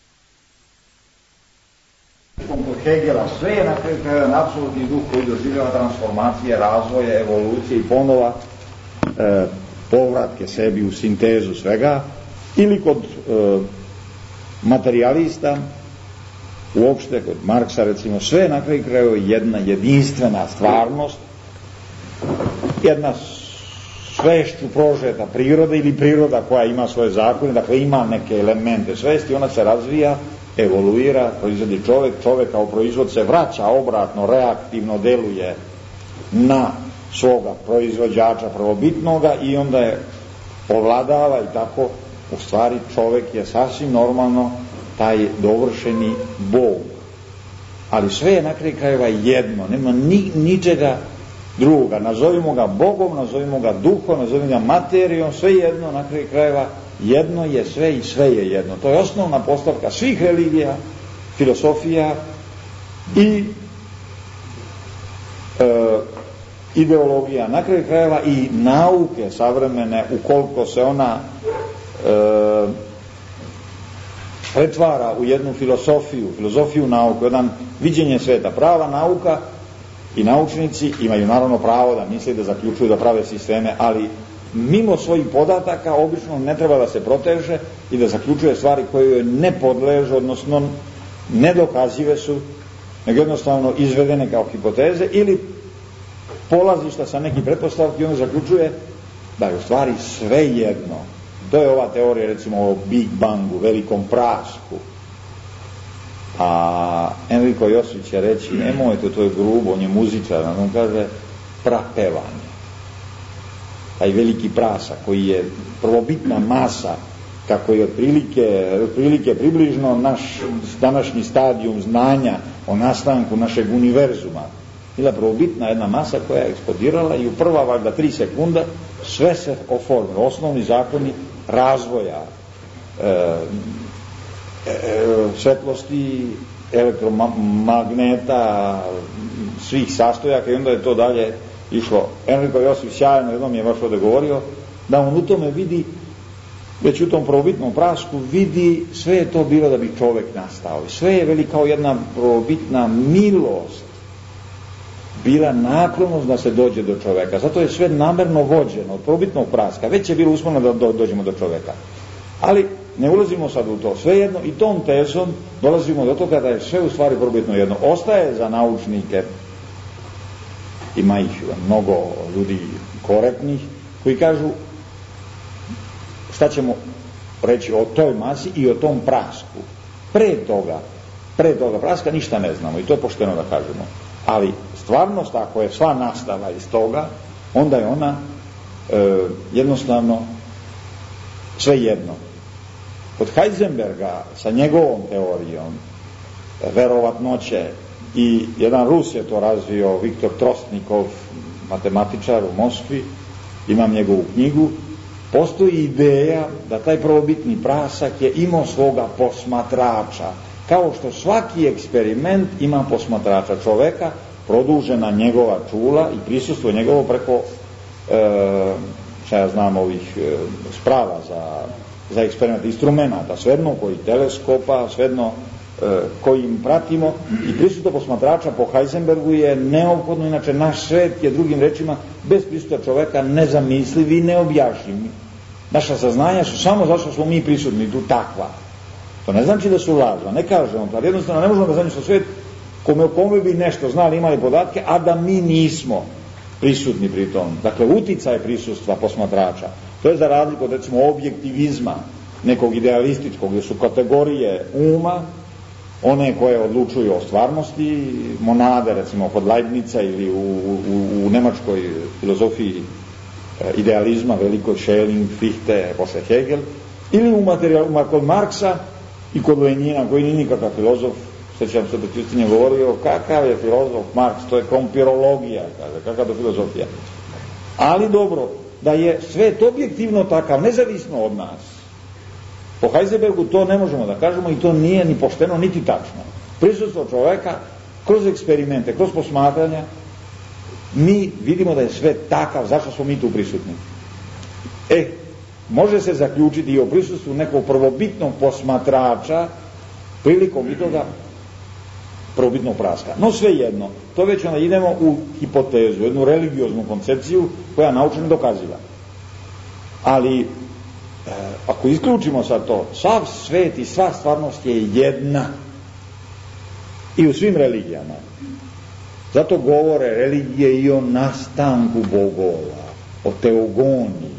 kod Hegela, sve je na kraju jedan apsolutni duh koji doživljava transformacije, razvoje, evolucije i ponova e, povratke sebi u sintezu svega, ili kod e, materijalista, uopšte kod Marksa, recimo, sve je na kraju kraju jedna jedinstvena stvarnost, jedna svešću prožeta priroda ili priroda koja ima svoje zakone, dakle ima neke elemente svesti, ona se razvija, evoluira, proizvodi čovjek, čovjek kao proizvod se vraća obratno, reaktivno deluje na svoga proizvođača prvobitnoga i onda je ovladava i tako, u stvari čovjek je sasvim normalno taj dovršeni Bog. Ali sve je na kraju krajeva jedno, nema ni, ničega druga, nazovimo ga Bogom, nazovimo ga duhom, nazovimo ga materijom, sve jedno, na kraju krajeva jedno je sve i sve je jedno. To je osnovna postavka svih religija, filosofija i e, ideologija, na kraju krajeva i nauke savremene, ukoliko se ona e, pretvara u jednu filosofiju, filozofiju nauke, jedan viđenje sveta. Prava nauka i naučnici imaju naravno pravo da misle, da zaključuju, da prave sisteme, ali mimo svojih podataka obično ne treba da se proteže i da zaključuje stvari koje joj ne podležu, odnosno nedokazive su, nego jednostavno izvedene kao hipoteze ili polazišta sa nekih pretpostavki i on zaključuje da je u stvari sve jedno. To je ova teorija, recimo, o Big Bangu, velikom prasku. A Enrico Josić će reći, nemojte, to je grubo, on je muzičar, on kaže prapevanje. Taj veliki prasak koji je prvobitna masa, kako je otprilike, otprilike približno naš današnji stadijum znanja o nastanku našeg univerzuma, bila prvobitna jedna masa koja je eksplodirala i u prva valjda tri sekunda sve se oformilo, osnovni zakoni razvoja e, e, svetlosti, elektromagneta, svih sastojaka, i onda je to dalje išlo. Enrico Josif sjajno jednom je baš ovdje govorio da on u tome vidi, već u tom prvobitnom prasku vidi, sve je to bilo da bi čovjek nastao i sve je veli kao jedna prvobitna milost bila naklonost da se dođe do čovjeka. Zato je sve namerno vođeno od prvobitnog praska, već je bilo usmeno da do, dođemo do čovjeka. Ali ne ulazimo sad u to, sve jedno, i tom tezom dolazimo do toga da je sve u stvari prvobitno jedno. Ostaje za naučnike ima ih mnogo ljudi korektnih, koji kažu šta ćemo reći o toj masi i o tom prasku. Pre toga, pre toga praska ništa ne znamo i to je pošteno da kažemo. Ali stvarnost, ako je sva nastala iz toga, onda je ona e, jednostavno sve jedno. Kod Heisenberga sa njegovom teorijom verovatnoće, i jedan Rus je to razvio, Viktor Trostnikov, matematičar u Moskvi, imam njegovu knjigu, postoji ideja da taj prvobitni prasak je imao svoga posmatrača, kao što svaki eksperiment ima posmatrača čoveka, produžena njegova čula i prisustvo njegovo preko e, šta ja znam ovih e, sprava za, za eksperiment, instrumenta, svejedno koji teleskopa, svejedno e, kojim pratimo, i prisustvo posmatrača po Heisenbergu je neophodno, inače naš svet je drugim rečima bez prisustva čoveka nezamisliv i neobjašnjiv. Naša saznanja su samo zato što smo mi prisutni tu takva. To ne znači da su lažna, ne kaže on to, ali jednostavno ne možemo da zamislimo svet kome o kome bi nešto znali, imali podatke, a da mi nismo prisutni pri tom. Dakle, uticaj prisustva posmatrača, to je za razliku od recimo objektivizma, nekog idealističkog, gdje su kategorije uma, one koje odlučuju o stvarnosti, monade recimo kod Leibnica ili u, u, u nemačkoj filozofiji idealizma, velikoj Schelling, Fichte, posle Hegel, ili u materijalima kod Marksa i kod Lenjina, koji nije nikakav filozof. Sjećam se da Justin je govorio kakav je filozof Marks, to je kompirologija, kaže, kakav je filozofija. Ali dobro, da je svet objektivno takav, nezavisno od nas. Po Heisenbergu to ne možemo da kažemo i to nije ni pošteno, niti tačno. Prisustvo čoveka kroz eksperimente, kroz posmatranja, mi vidimo da je svet takav, zašto smo mi tu prisutni. E, može se zaključiti i o prisustvu nekog prvobitnog posmatrača prilikom i toga prvobitnog praska. No svejedno, to već onda idemo u hipotezu, jednu religioznu koncepciju koja naučno dokaziva. Ali, e, ako isključimo sad to, sav svet i sva stvarnost je jedna. I u svim religijama. Zato govore religije i o nastanku bogova, o teogoniji.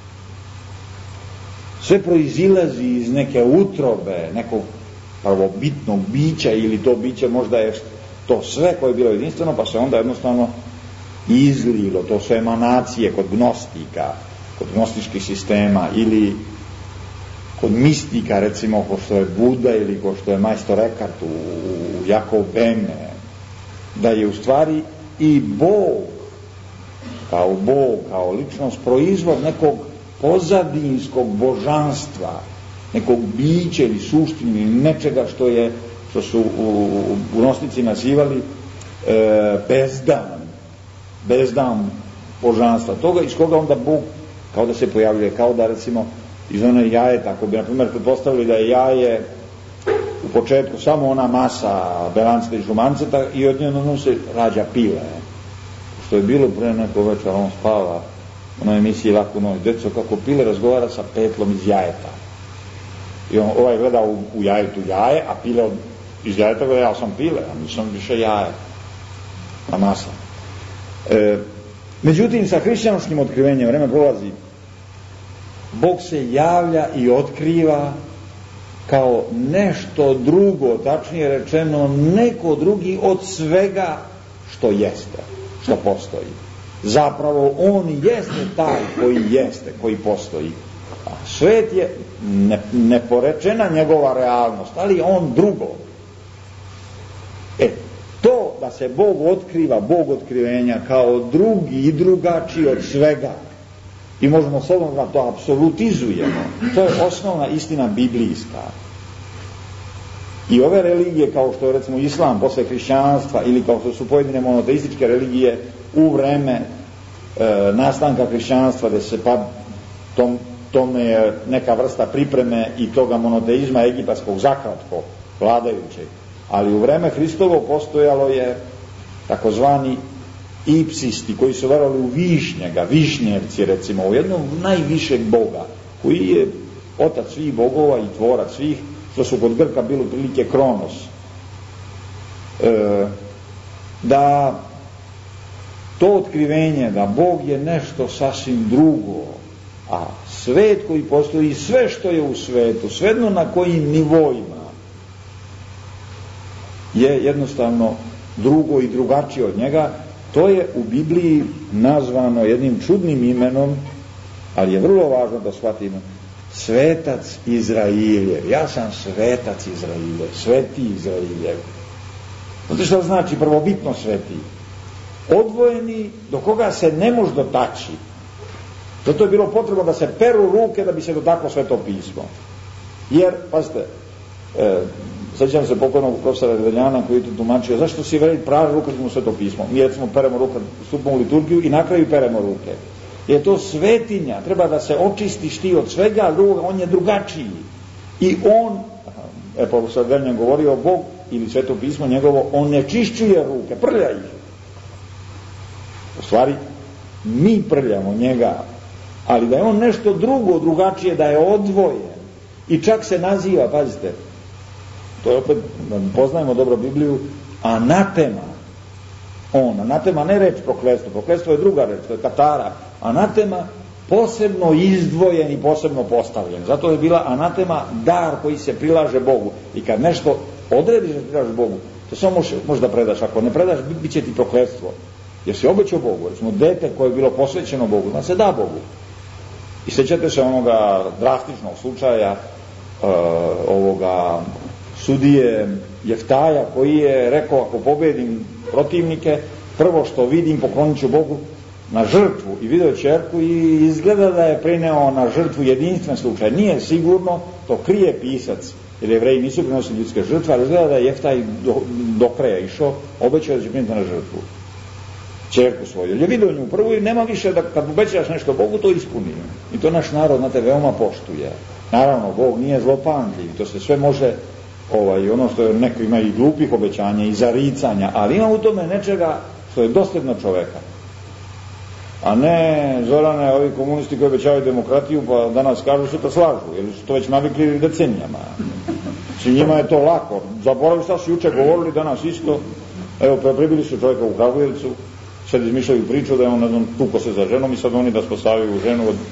Sve proizilazi iz neke utrobe, nekog prvobitnog bića, ili to biće možda je to sve koje je bilo jedinstveno, pa se onda jednostavno izlilo, to su emanacije kod gnostika, kod gnostičkih sistema, ili kod mistika, recimo, ko što je Buda ili ko što je majstor Eckhart u Jakov Beme, da je u stvari i Bog, kao Bog, kao ličnost, proizvod nekog pozadinskog božanstva, nekog bića ili suštine ili nečega što je, što su u, u, u gnostici nazivali e, bezdan, bezdan božanstva, toga iz koga onda Bog kao da se pojavljuje, kao da recimo iz one jaje, tako bi na primjer pretpostavili da je jaje u početku samo ona masa belanceta i žumanceta i od njega se rađa pile. Što je bilo pre neko večer, on spava u onoj emisiji Laku noć, deco kako pile razgovara sa petlom iz jajeta. I on ovaj gleda u, u jajetu jaje, a pile od, iz jajeta gleda, ja sam pile, a nisam više jaje, a masa. E, međutim, sa hrišćanskim otkrivenjem vreme prolazi, Bog se javlja i otkriva kao nešto drugo, tačnije rečeno neko drugi od svega što jeste, što postoji. Zapravo on jeste taj koji jeste, koji postoji. A svet je ne, neporečena njegova realnost, ali on drugo. E, to da se Bog otkriva, Bog otkrivenja kao drugi i drugačiji od svega, i možemo slobodno da to apsolutizujemo, to je osnovna istina biblijska. I ove religije, kao što je recimo islam posle hrišćanstva, ili kao što su pojedine monoteističke religije u vreme e, nastanka hrišćanstva, gde se pa tom, tome je neka vrsta pripreme i toga monoteizma egipatskog zakratko vladajućeg, ali u vreme Hristovo postojalo je takozvani ipsisti koji su verovali u Višnjega, Višnjevci recimo, u jednog najvišeg Boga koji je otac svih bogova i tvorac svih, što su kod Grka bilo prilike Kronos. E, da to otkrivenje da Bog je nešto sasvim drugo, a svet koji postoji, sve što je u svetu, svejedno na kojim nivoima, je jednostavno drugo i drugačije od njega. To je u Bibliji nazvano jednim čudnim imenom, ali je vrlo važno da shvatimo, svetac Izrailjev. Ja sam svetac Izrailjev, sveti Izrailjev. Znate što znači prvobitno sveti? Odvojeni, do koga se ne može dotaći. Zato je bilo potrebno da se peru ruke da bi se dotaklo Sveto pismo. Jer, pazite, e, sjećam se pokojnog profesora Redeljana koji je to tumačio, zašto si veli pravi ruke mu Sveto pismo? Mi recimo peremo ruke, stupimo u liturgiju i na kraju peremo ruke. Je to svetinja, treba da se očistiš ti od svega drugoga, on je drugačiji. I on, e, profesor Redeljan govorio, Bog ili Sveto pismo njegovo, on ne čišćuje ruke, prlja ih. U stvari, mi prljamo njega, ali da je on nešto drugo, drugačije, da je odvojen i čak se naziva, pazite, to je opet, da poznajemo dobro Bibliju, anatema. On, anatema, ne reč prokletstvo, prokletstvo je druga reč, to je katara. Anatema posebno izdvojen i posebno postavljen. Zato je bila anatema dar koji se prilaže Bogu. I kad nešto odrediš da se prilaže Bogu, to samo može, može da predaš. Ako ne predaš, bit će ti prokletstvo. Jer si obećao Bogu, recimo dete koje je bilo posvećeno Bogu, da se da Bogu. I sjećate se onoga drastičnog slučaja uh, ovoga sudije Jeftaja koji je rekao, ako pobedim protivnike, prvo što vidim poklonit ću Bogu na žrtvu, i video ćerku i izgleda da je prineo na žrtvu jedinstven slučaj. Nije sigurno, to krije pisac, jer Jevreji nisu prinosili ljudske žrtve, ali izgleda da je Jeftaj do, do kraja išao, obećao da će priniti na žrtvu ćerku svoju. Jer je vidio nju prvu i nema više da kad obećaš nešto Bogu, to ispuni. I to naš narod, znate, veoma poštuje. Naravno, Bog nije zlopamtljiv, to se sve može, ovaj, ono što je, neko ima i glupih obećanja i zaricanja, ali ima u tome nečega što je dosljedno čoveka. A ne, Zorane, ovi komunisti koji obećavaju demokratiju, pa danas kažu što to slažu, jer su to već navikli decenijama. Znači njima je to lako. Zaboravili šta su juče govorili, danas isto. Evo, pribili su čovjeka u Kragujevcu, sad izmišljaju priču da je on, ne znam, tuko se za ženom i sad oni da spasavaju ženu od...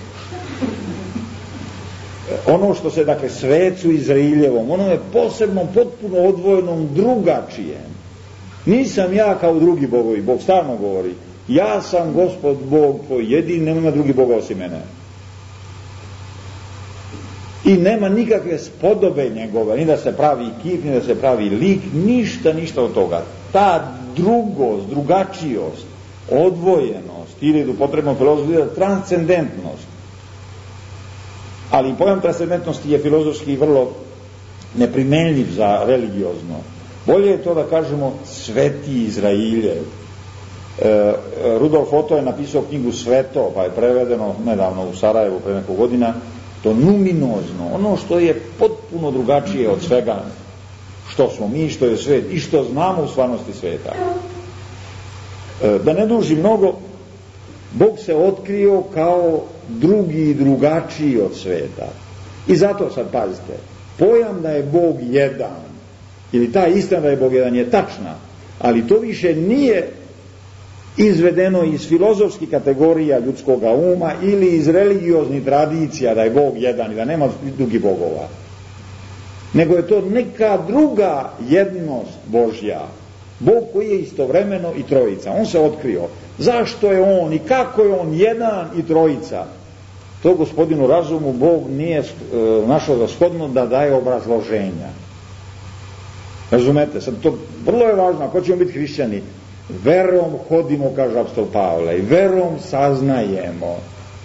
Ono što se, dakle, svecu Izrailjevom, ono je posebno, potpuno odvojenom, drugačijem. Nisam ja kao drugi bogovi, Bog stalno govori, ja sam Gospod Bog tvoj jedin, nema drugi Boga osim mene. I nema nikakve spodobe njegove, ni da se pravi kip, ni da se pravi lik, ništa, ništa od toga. Ta drugost, drugačijost, odvojenost, ili do potrebno filozofiju, transcendentnost. Ali pojam transcendentnosti je filozofski vrlo neprimenljiv za religiozno. Bolje je to da kažemo sveti Izrailjev. E, Rudolf Otto je napisao knjigu Sveto, pa je prevedeno nedavno u Sarajevu pre nekog godina, to numinozno, ono što je potpuno drugačije od svega što smo mi, što je svet i što znamo u stvarnosti sveta. E, da ne duži mnogo, Bog se otkrio kao drugi i drugačiji od sveta. I zato sad pazite, pojam da je Bog jedan, ili ta istina da je Bog jedan je tačna, ali to više nije izvedeno iz filozofskih kategorija ljudskog uma ili iz religioznih tradicija da je Bog jedan i da nema drugih bogova. Nego je to neka druga jednost Božja. Bog koji je istovremeno i trojica. On se otkrio. Zašto je on i kako je on jedan i trojica? To gospodinu razumu Bog nije e, našao za shodno da daje obrazloženja. Razumete? Sad to vrlo je važno. Ako ćemo biti hrišćani, verom hodimo, kaže apostol Pavle, i verom saznajemo.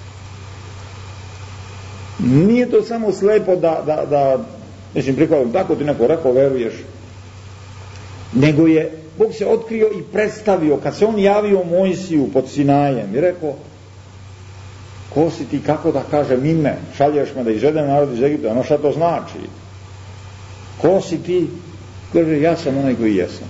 Nije to samo slepo da, da, da mislim, prikladom, tako ti neko rekao, veruješ. Nego je, Bog se otkrio i predstavio, kad se on javio Mojsiju pod Sinajem i rekao, ko si ti, kako da kažem ime, šalješ me da izvedem narod iz Egipta, ono šta to znači? Ko si ti? Kaže, ja sam onaj koji jesam.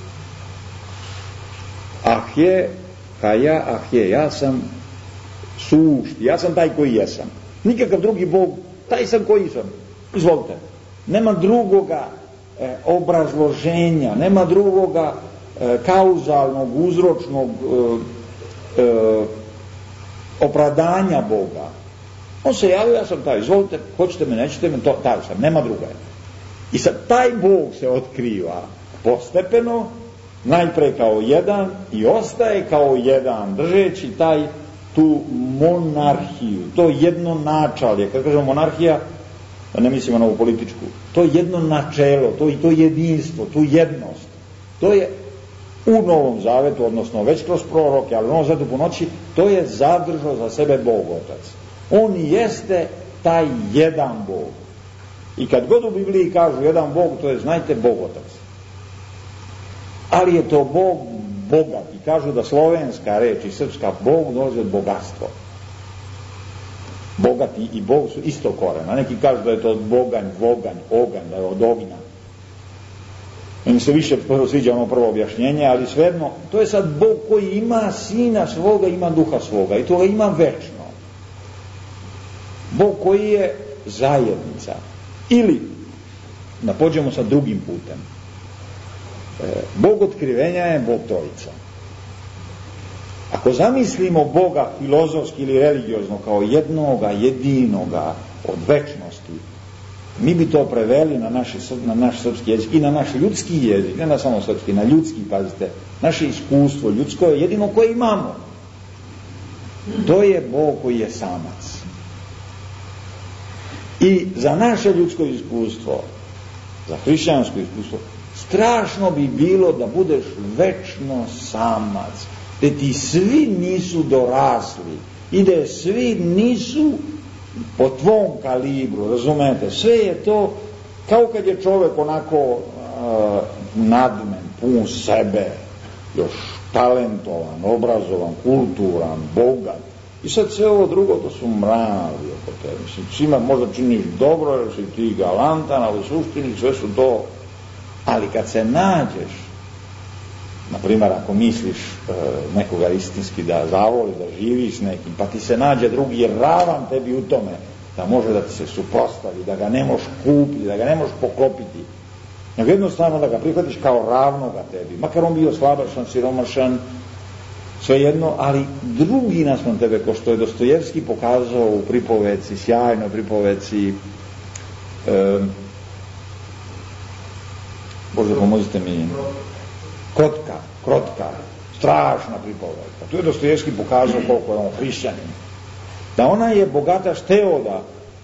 Ahje, haja, ahje, ja sam sušti, ja sam taj koji jesam. Nikakav drugi Bog, taj sam koji sam. Izvolite. Nema drugoga e, obrazloženja, nema drugoga e, kauzalnog, uzročnog, e, opravdanja Boga. On se javio, ja sam taj, izvolite, hoćete me, nećete me, to, taj sam, nema druga. I sad taj Bog se otkriva postepeno, najpre kao jedan i ostaje kao jedan, držeći taj, tu monarhiju, to jedno načalje. Kad kažemo monarhija, ne mislimo na ovu političku, to je jedno načelo, to je to jedinstvo, tu jednost. To je u Novom Zavetu, odnosno već kroz proroke, ali u Novom Zavetu po noći, to je zadržao za sebe Bog Otac. On jeste taj jedan Bog. I kad god u Bibliji kažu jedan Bog, to je, znajte, Bog Otac. Ali je to Bog bogat. I kažu da slovenska reč i srpska Bog dolazi od bogatstva. Bogati i Bog su isto korena. Neki kažu da je to od boganj, voganj, oganj, da je od ognja. Meni se više sviđa ono prvo objašnjenje, ali svejedno, to je sad Bog koji ima sina svoga, ima duha svoga i to ga ima večno. Bog koji je zajednica. Ili, da pođemo sa drugim putem, Bog otkrivenja je Bog Trojica. Ako zamislimo Boga filozofski ili religiozno kao jednoga, jedinoga od večnosti, mi bi to preveli na, naši, na naš srpski jezik i na naš ljudski jezik, ne na samo srpski, na ljudski, pazite, naše iskustvo ljudsko je jedino koje imamo. To je Bog koji je samac. I za naše ljudsko iskustvo, za hrišćansko iskustvo, strašno bi bilo da budeš večno samac, da ti svi nisu dorasli i da svi nisu po tvom kalibru, razumete, sve je to kao kad je čovjek onako uh, nadmen, pun sebe, još talentovan, obrazovan, kulturan, bogat. I sad sve ovo drugo, to su mravi oko tebe. Mislim, svima možda činiš dobro, jer si ti galantan, ali u suštini sve su to. Ali kad se nađeš, na primjer, ako misliš e, nekoga istinski da zavoli, da živiš s nekim, pa ti se nađe drugi ravan tebi u tome, da može da ti se supostavi, da ga ne možeš kupiti, da ga ne možeš poklopiti, nego jednostavno da ga prihvatiš kao ravnoga tebi, makar on bio slabašan, siromašan, svejedno, ali drugi naspram tebe, ko što je Dostojevski pokazao u pripoveci, sjajnoj pripoveci, e, Bože, pomozite mi, Krotka, krotka, strašna pripovetka. Tu je Dostojevski pokazao koliko je on hrišćanin. Da ona je bogataš hteo da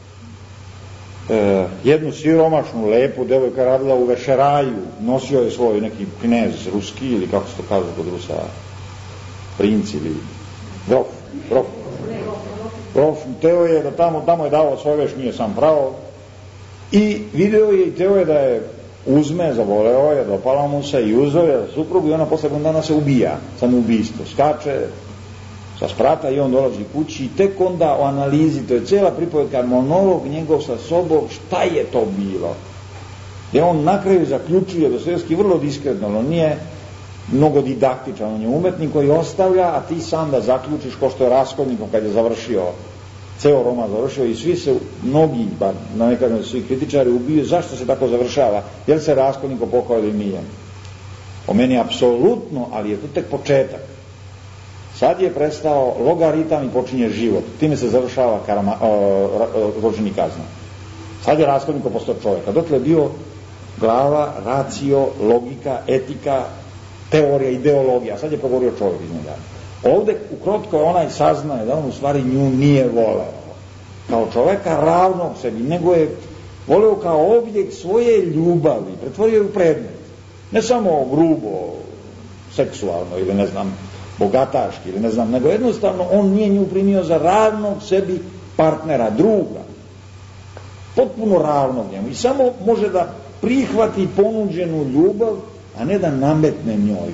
e, jednu siromašnu, lepu devojka radila u vešeraju, nosio je svoj neki knez ruski, ili kako se to kaže kod Rusa, princ ili grof, grof. Grof, teo je da tamo, tamo je dao svoj veš, nije sam pravo, i video je i teo je da je uzme, zavoleo je, dopala mu se i uzeo je suprugu i ona posle dana se ubija, samoubistvo, skače sa sprata i on dolazi kući i tek onda o analizi, to je cijela pripovetka, monolog njegov sa sobom, šta je to bilo? Gdje on na kraju zaključuje, Dostojevski vrlo diskretno, on nije mnogo didaktičan, on je umetnik koji ostavlja, a ti sam da zaključiš ko što je Raskolnikov kad je završio ceo roman završio i svi se, mnogi, bar na ne kažem svi kritičari ubiju, zašto se tako završava, jer se Raskolnikov pokao ili nije. Po meni apsolutno, ali je to tek početak. Sad je prestao logaritam i počinje život, time se završava karama, o, o, rođeni kazna. Sad je Raskolnikov postao čovjek, a dotle je bio glava, racio, logika, etika, teorija, ideologija, sad je progovorio čovjek iz njega. Ovdje u Krotkoj onaj saznaje da on u stvari nju nije voleo kao čoveka ravnog sebi, nego je voleo kao objekt svoje ljubavi, pretvorio je u predmet, ne samo grubo, seksualno ili ne znam, bogataški ili ne znam, nego jednostavno on nije nju primio za ravnog sebi partnera, druga, potpuno ravnog njemu i samo može da prihvati ponuđenu ljubav, a ne da nametne njoj.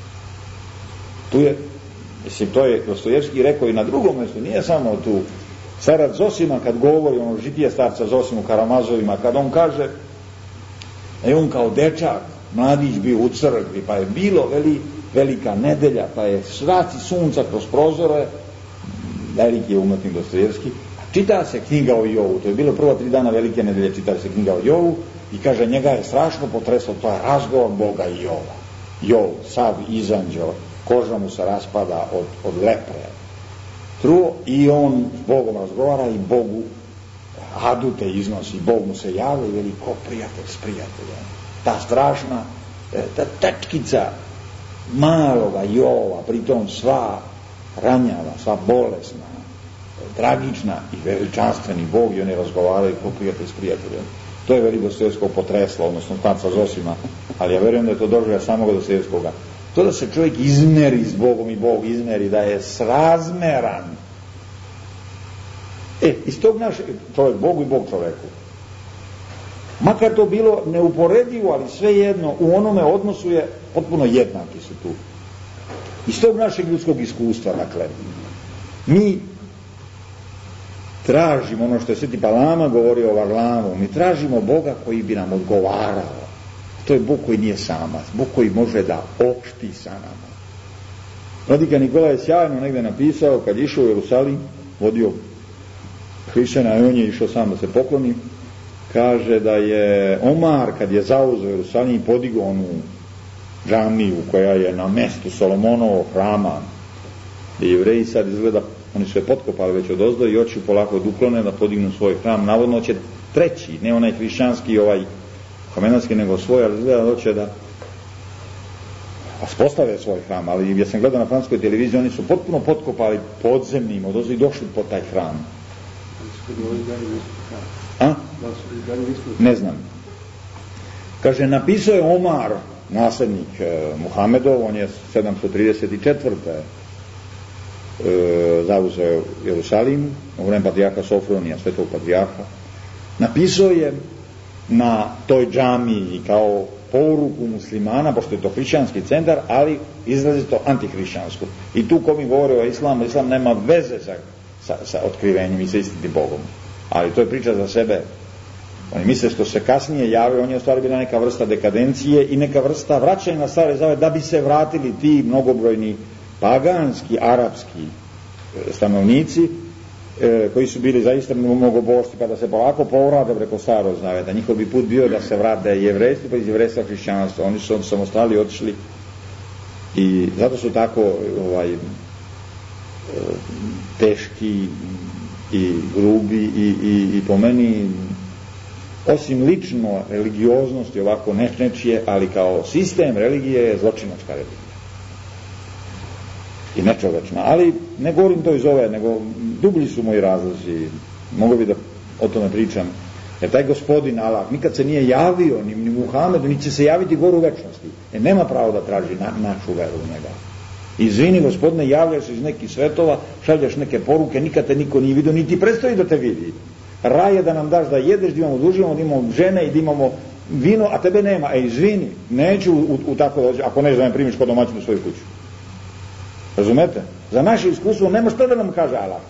Tu je, mislim, to je Dostojevski rekao i na drugom mjestu, nije samo tu. Starac Zosima kad govori, ono žitije starca Zosimu Karamazovima, kad on kaže da je on kao dečak, mladić bio u crkvi, pa je bilo veli, velika nedelja, pa je svaci sunca kroz prozore, veliki je umetnik Dostojevski, čita se knjiga o Jovu, to je bilo prvo tri dana velike nedelje, čita se knjiga o Jovu i kaže njega je strašno potreslo, to je razgovor Boga i Jova. Jov, sav izanđeo, koža mu se raspada od, od lepre. Truo, i on s Bogom razgovara i Bogu adute iznosi, Bog mu se javlja i veli ko prijatelj s prijateljem. Ta strašna, ta tačkica maloga Jova, pritom sva ranjava, sva bolesna, tragična i veličanstveni Bog, i oni razgovaraju ko prijatelj s prijateljem. To je veli Dostojevskog potreslo, odnosno Kvaca Zosima, ali ja verujem da je to doživlja samog Dostojevskoga. To da se čovjek izmeri s Bogom i Bog izmeri, da je srazmeran. E, iz tog našeg, čovjek Bogu i Bog čovjeku. Makar to bilo neuporedivo, ali svejedno, u onome odnosu je potpuno jednaki su tu. Iz tog našeg ljudskog iskustva, dakle, mi tražimo ono što je Sveti Palama govorio o Varlamu, mi tražimo Boga koji bi nam odgovarao. To je Bog koji nije samac, Bog koji može da opšti sa nama. Vladika Nikola je sjajno negdje napisao, kad je išao u Jerusalim, vodio hrišćana i on je išao sam da se pokloni, kaže da je Omar, kad je zauzeo Jerusalim i podigao onu džamiju koja je na mestu Solomonovog hrama, gdje Jevreji sad izgleda, oni su je potkopali već od ozdo i hoću polako da uklone da podignu svoj hram, navodno će treći, ne onaj hrišćanski, ovaj kamenanski, nego svoj, ali izgleda da hoće da spostave svoj hram, ali ja sam gledao na francuskoj televiziji, oni su potpuno potkopali podzemnim, od ozdo i došli po taj hram. A? Ne znam. Kaže, napisao je Omar, naslednik eh, Muhamedov, on je sedamsto trideset četvrte E, zauzeo Jerusalim u vreme patrijarha Sofronija, svetog patrijarha. Napisao je na toj džamiji kao poruku muslimana, pošto je to hrišćanski centar, ali izrazito antihrišćansko. I tu ko mi govori o islamu, islam nema veze sa, sa, sa otkrivenjem i sa istinim Bogom. Ali to je priča za sebe. Oni misle što se kasnije jave, on je u stvari bila neka vrsta dekadencije i neka vrsta vraćanja na stare zavete da bi se vratili ti mnogobrojni paganski, arapski stanovnici e, koji su bili zaista mnogobošti, pa da se polako povrate preko starog zaveta. Njihov bi put bio da se vrate jevrejstvo, pa iz jevrejstva hrišćanstvo. Oni su samostali otišli i zato su tako ovaj, teški i grubi i, i, i po meni osim lično religioznosti ovako nečije, ali kao sistem religije je zločinačka religija i nečovečna, ali ne govorim to iz ove, nego dublji su moji razlozi, mogu bi da o tome pričam, jer taj gospodin Allah nikad se nije javio ni, ni Muhamedu, ni će se javiti goru u večnosti, jer nema pravo da traži na, našu veru u njega. Izvini gospodine, javljaš se iz nekih svetova, šaljaš neke poruke, nikad te niko nije vidio, niti predstoji da te vidi. Raj je da nam daš da jedeš, da imamo dužimo, da imamo žene i da imamo vino, a tebe nema. E, izvini, neću u, u tako da, ako nećeš da me primiš kod domaćinu u svoju kuću. Razumete? Za naše iskustvo nema što da nam kaže Allah.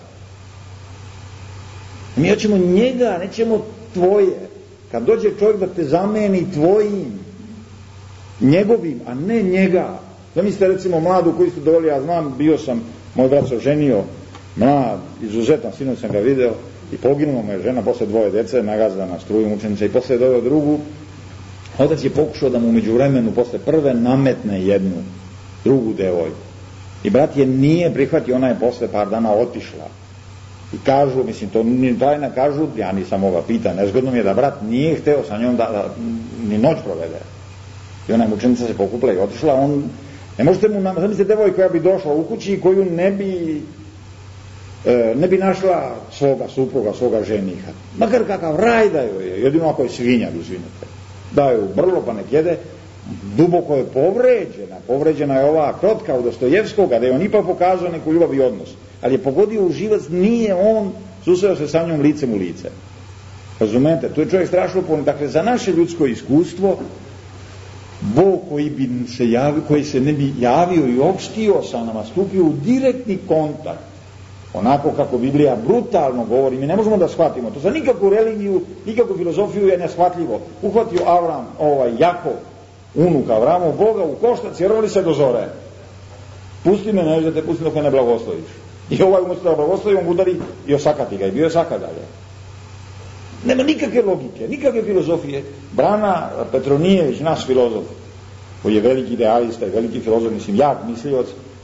Mi hoćemo njega, nećemo tvoje. Kad dođe čovjek da te zameni tvojim, njegovim, a ne njega. Zamislite recimo mladu koju ste doveli, ja znam, bio sam, moj brat se oženio, mlad, izuzetan, sinoć sam ga video, i poginula mu je žena posle dvoje djece, nagazda na struju mučenice, i posle je doveo drugu. Otac je pokušao da mu među vremenu posle prve nametne jednu drugu devojku. I brat je nije prihvatio, ona je posle par dana otišla. I kažu, mislim, to ni tajna, kažu, ja nisam ovoga pita, nezgodno mi je da brat nije hteo sa njom da, da ni noć provede. I ona je mučenica se pokupila i otišla, on, ne možete mu, zamislite devojku koja bi došla u kući i koju ne bi e, ne bi našla svoga supruga, svoga ženiha. Makar kakav raj da joj je, jedino ako je svinja, izvinite. Da joj brlo pa nek jede, duboko je povređena, povređena je ova krotka u Dostojevskoga, da je on ipak pokazao neku ljubav i odnos, ali je pogodio u živac, nije on susreo se sa njom licem u lice. Razumete, tu je čovjek strašno puno. Dakle, za naše ljudsko iskustvo, Bog koji bi se javio, koji se ne bi javio i opštio sa nama, stupio u direktni kontakt, onako kako Biblija brutalno govori, mi ne možemo da shvatimo to. Za nikakvu religiju, nikakvu filozofiju je neshvatljivo. Uhvatio Avram, ovaj Jakov, unuk Avramov, Boga u koštac, jer oni se do zore. Pusti me, ne te pusti dok me ne blagosloviš. I ovaj umjesto da blagoslovi, on udari i osakati ga. I bio je sakadalje. Nema nikakve logike, nikakve filozofije. Brana Petronijević, naš filozof, koji je veliki idealista i veliki filozof, mislim, jak mislioc,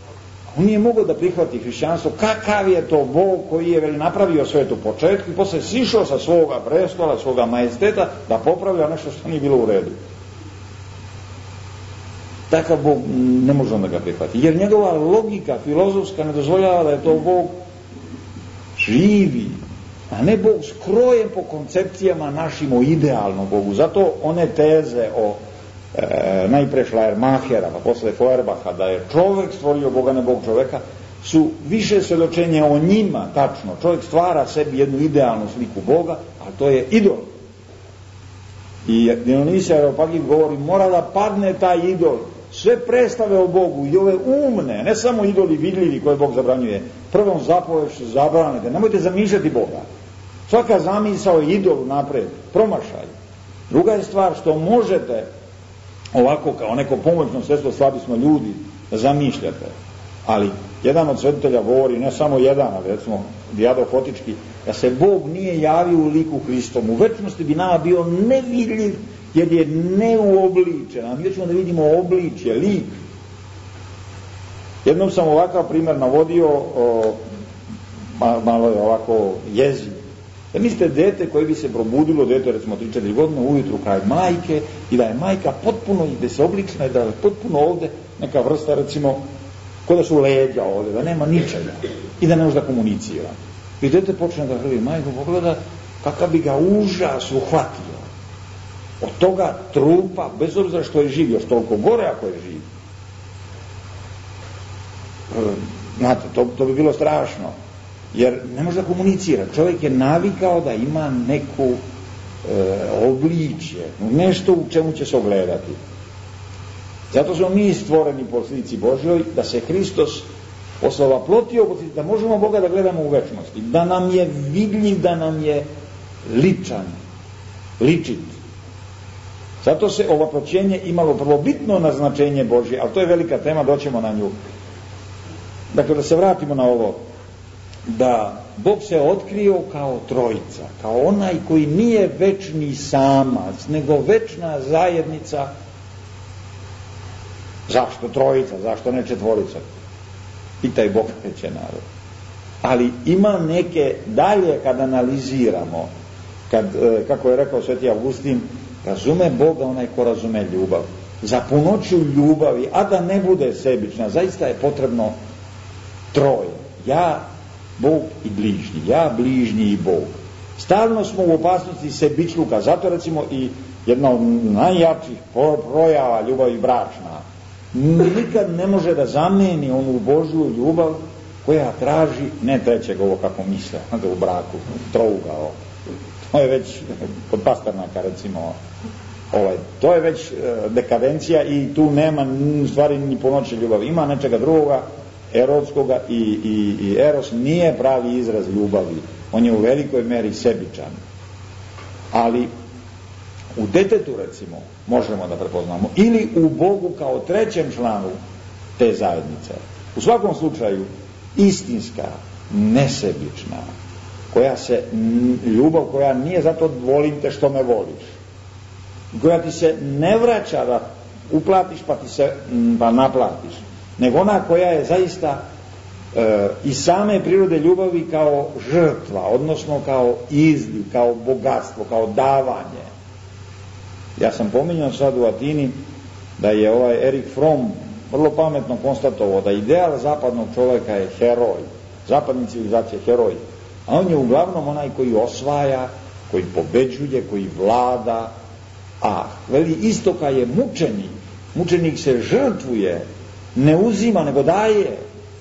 On nije mogao da prihvati hrišćanstvo. Kakav je to Bog koji je veli napravio sve to u početku i posle sišao sa svoga prestola, svoga majesteta da popravlja nešto što nije bilo u redu. Takav Bog ne može onda ga prihvati. Jer njegova logika filozofska ne dozvoljava da je to Bog živi, a ne Bog skrojen po koncepcijama našim o idealnom Bogu. Zato one teze o e, najpre Schleiermachera, pa posle Feuerbacha, da je čovek stvorio Boga, ne Bog čoveka, su više svedočenje o njima, tačno. Čovjek stvara sebi jednu idealnu sliku Boga, a to je idol. I Dionizije Areopagit govori, mora da padne taj idol. Sve predstave o Bogu i ove umne, ne samo idoli vidljivi koje Bog zabranjuje, prvom zapovešću zabranite, nemojte zamišljati Boga. Svaka zamisao je idol napred, promašaj. Druga je stvar što možete ovako kao neko pomoćno sredstvo, slabi smo ljudi, da zamišljate. Ali jedan od svetitelja govori, ne samo jedan, ali recimo Dijado Fotički, da se Bog nije javio u liku Hristom. U večnosti bi nama bio nevidljiv, jer je neuobličen. A mi ćemo da vidimo obličje, lik. Jednom sam ovakav primjer navodio, o, malo je ovako jezik. Da mislite dete koje bi se probudilo, dete recimo tri četiri godine, ujutru kraj majke, i da je majka potpuno, i da se oblična, i da je potpuno ovde neka vrsta, recimo, ko da su leđa ovde, da nema ničega, i da ne može da komunicira. I dete počne da hrvi majku, pogleda kakav bi ga užas uhvatio. Od toga trupa, bez obzira što je živ, još toliko gore ako je živ. Znate, to, to bi bilo strašno. Jer ne može da komunicira. Čovjek je navikao da ima neku e, obličje, nešto u čemu će se ogledati. Zato smo mi stvoreni po slici Božjoj, da se Hristos poslova plotio, da možemo Boga da gledamo u večnosti, da nam je vidljiv, da nam je ličan, ličit. Zato se ovo ploćenje imalo prvobitno naznačenje Božje, ali to je velika tema, doćemo na nju. Dakle, da se vratimo na ovo, da Bog se otkrio kao trojica, kao onaj koji nije večni samac, nego večna zajednica. Zašto trojica, zašto ne četvorica? Pitaj Bog, reće narod. Ali ima neke, dalje kad analiziramo, kad, kako je rekao sveti Augustin, razume Boga onaj ko razume ljubav. Za punoću ljubavi, a da ne bude sebična, zaista je potrebno troje. Ja, Bog i bližnji. Ja, bližnji i Bog. Stalno smo u opasnosti sebičluka, zato recimo i jedna od najjačih projava ljubavi bračna nikad ne može da zameni onu Božju ljubav koja traži, ne trećeg ovo kako misle, da u braku, trougao. To je već kod Pasternaka recimo, ovaj, to je već dekadencija i tu nema stvari ni punoće ljubavi. Ima nečega drugoga, erotskoga i, i, i eros nije pravi izraz ljubavi. On je u velikoj meri sebičan. Ali u detetu recimo možemo da prepoznamo ili u Bogu kao trećem članu te zajednice. U svakom slučaju istinska, nesebična, koja se, ljubav koja nije zato volim te što me voliš, koja ti se ne vraća da uplatiš pa ti se pa naplatiš, nego ona koja je zaista e, iz same prirode ljubavi kao žrtva, odnosno kao izliv, kao bogatstvo, kao davanje. Ja sam pominjao sad u Atini da je ovaj Erik Fromm vrlo pametno konstatovao da ideal zapadnog čovjeka je heroj, zapadni civilizacija je heroj, a on je uglavnom onaj koji osvaja, koji pobeđuje, koji vlada, a veli istoka je mučenik. Mučenik se žrtvuje, ne uzima, nego daje.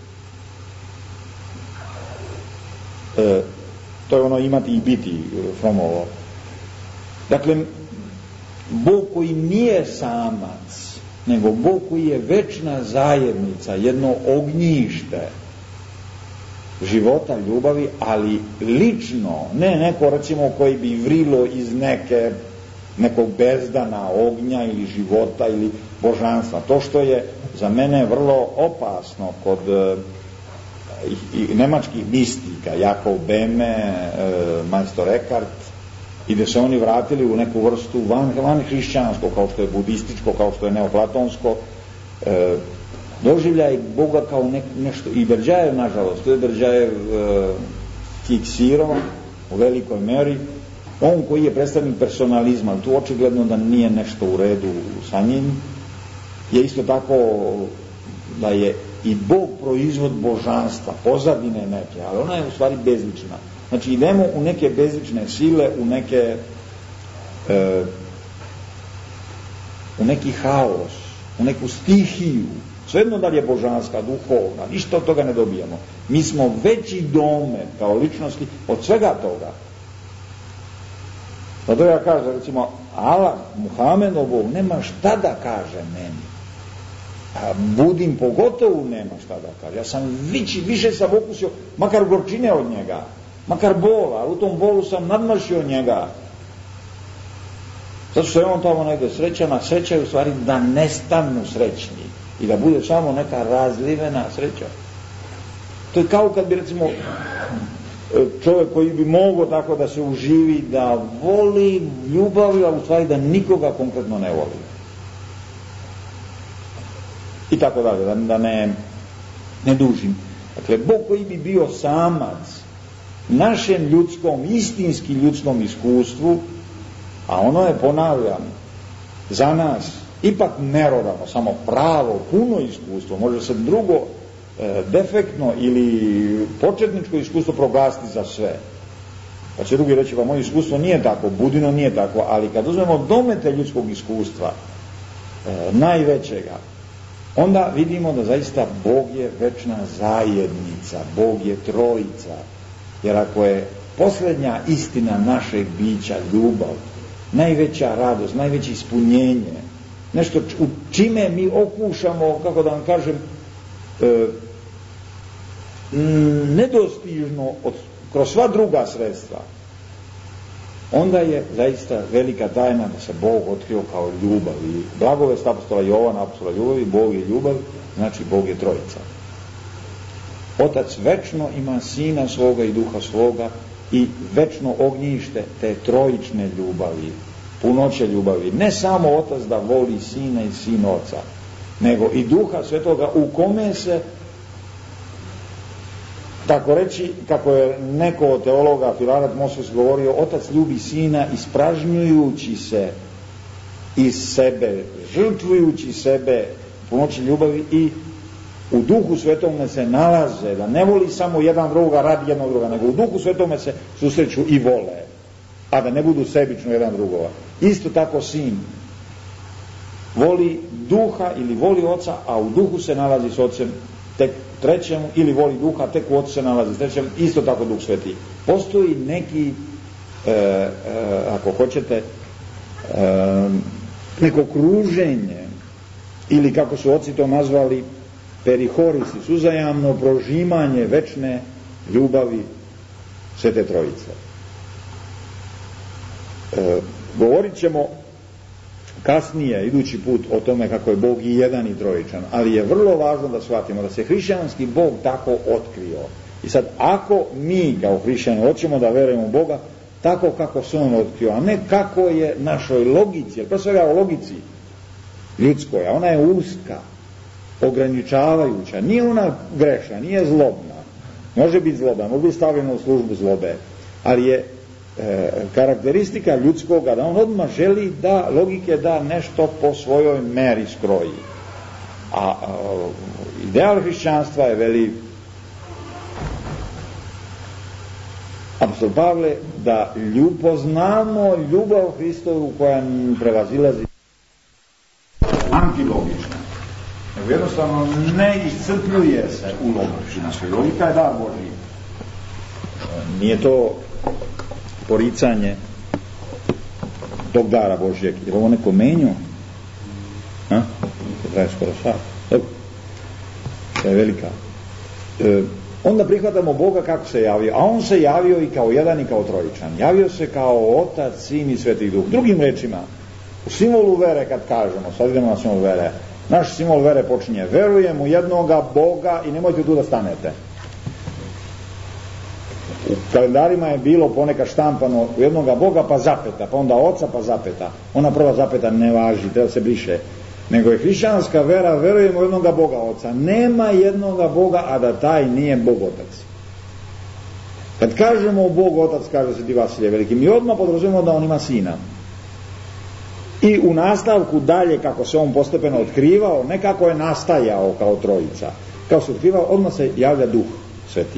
E, to je ono imati i biti, Frommovo. Dakle, Bog koji nije samac, nego Bog koji je večna zajednica, jedno ognjište života, ljubavi, ali lično, ne neko recimo koji bi vrilo iz neke nekog bezdana, ognja ili života ili božanstva. To što je za mene vrlo opasno kod e, i, i nemačkih mistika, Jakob Beme, e, majstor Eckhart, i da se oni vratili u neku vrstu van, van hrišćansko, kao što je budističko, kao što je neoplatonsko, e, doživljaj Boga kao ne, nešto, i Berdjajev, nažalost, to je Berdjajev e, fiksirao u velikoj meri, on koji je predstavnik personalizma, tu očigledno da nije nešto u redu sa njim, je isto tako da je i Bog proizvod božanstva, pozadine neke, ali ona je u stvari bezlična. Znači idemo u neke bezlične sile, u neke e, u neki haos, u neku stihiju, svejedno da li je božanska, duhovna, ništa od toga ne dobijamo. Mi smo veći domet kao ličnosti od svega toga. Zato ja kažem, recimo, Allah, Muhamedov Bog, nema šta da kaže meni. A Budin pogotovo nema šta da kaže. Ja sam vići, više sam okusio, makar gorčine od njega, makar bola, ali u tom bolu sam nadmašio njega. Zato što je on tamo negdje srećan, a sreća je u stvari da nestanu srećni i da bude samo neka razlivena sreća. To je kao kad bi, recimo, čovjek koji bi mogao tako da se uživi, da voli ljubav, a u stvari da nikoga konkretno ne voli. I tako dalje, da, da ne, ne dužim. Dakle, Bog koji bi bio samac našem ljudskom, istinski ljudskom iskustvu, a ono je, ponavljam, za nas ipak nerodano, samo pravo, puno iskustvo, može se drugo e, defektno ili početničko iskustvo proglasiti za sve. Pa će drugi reći, pa moje iskustvo nije tako, Budino nije tako, ali kad uzmemo domete ljudskog iskustva, e, najvećega, onda vidimo da zaista Bog je večna zajednica, Bog je trojica, jer ako je posljednja istina našeg bića ljubav, najveća radost, najveće ispunjenje, nešto u čime mi okušamo, kako da vam kažem, e, nedostižno od, kroz sva druga sredstva, onda je zaista velika tajna da se Bog otkrio kao ljubav. I blagovest apostola Jovana, apostola ljubavi, Bog je ljubav, znači Bog je trojica. Otac večno ima sina svoga i duha svoga i večno ognjište te trojične ljubavi, punoće ljubavi. Ne samo otac da voli sina i sin oca, nego i duha svetoga u kome se, tako reći, kako je neko od teologa, Filaret Moses, govorio, otac ljubi sina ispražnjujući se iz sebe, žrtvujući sebe, punoći ljubavi, i u duhu svetome se nalaze, da ne voli samo jedan druga radi jednog druga, nego u duhu svetome se susreću i vole, a da ne budu sebično jedan drugova. Isto tako sin voli duha ili voli oca, a u duhu se nalazi s ocem tek trećemu, ili voli duha, tek u ocu se nalazi s trećem, isto tako duh sveti. Postoji neki, e, e, ako hoćete, e, neko kruženje, ili kako su oci to nazvali, perihorisi, uzajamno prožimanje večne ljubavi Svete Trojice. E, govorit ćemo kasnije, idući put, o tome kako je Bog i jedan i trojičan, ali je vrlo važno da shvatimo da se hrišćanski Bog tako otkrio. I sad, ako mi kao hrišćani hoćemo da verujemo u Boga tako kako se on otkrio, a ne kako je našoj logici, jer pre svega o logici ljudskoj, a ona je uska, ograničavajuća, nije ona grešna, nije zlobna, može biti zlobna, može biti stavljena u službu zlobe, ali je e, karakteristika ljudskoga da on odmah želi da logike da nešto po svojoj meri skroji. A, a ideal hrišćanstva je, veli apostol Pavle, da ljuboznamo ljubav Hristovu koja prevazilazi antilogična. Nego jednostavno ne iscrpljuje se u logičnosti. Logika je dar Božji. Nije to poricanje tog dara Božjeg. Jer ovo neko menju? A? To traje skoro sat. Dobro. To je velika. E, onda prihvatamo Boga kako se javio. A on se javio i kao jedan i kao trojičan. Javio se kao Otac, Sin i Sveti Duh. Drugim rečima, u simbolu vere kad kažemo, sad idemo na simbol vere, naš simbol vere počinje: verujem u jednoga Boga, i nemojte tu da stanete. U kalendarima je bilo ponekad štampano u jednoga Boga pa zapeta, pa onda Oca pa zapeta. Ona prva zapeta ne važi, treba se briše. nego je hrišćanska vera, verujemo jednoga Boga Oca. Nema jednoga Boga, a da taj nije Bog Otac. Kad kažemo Bog Otac, kaže Sveti Vasilije Veliki, mi odmah podrazumemo da on ima sina. I u nastavku dalje, kako se on postepeno otkrivao, ne kako je nastajao kao trojica, kao se otkrivao, odmah se javlja Duh Sveti.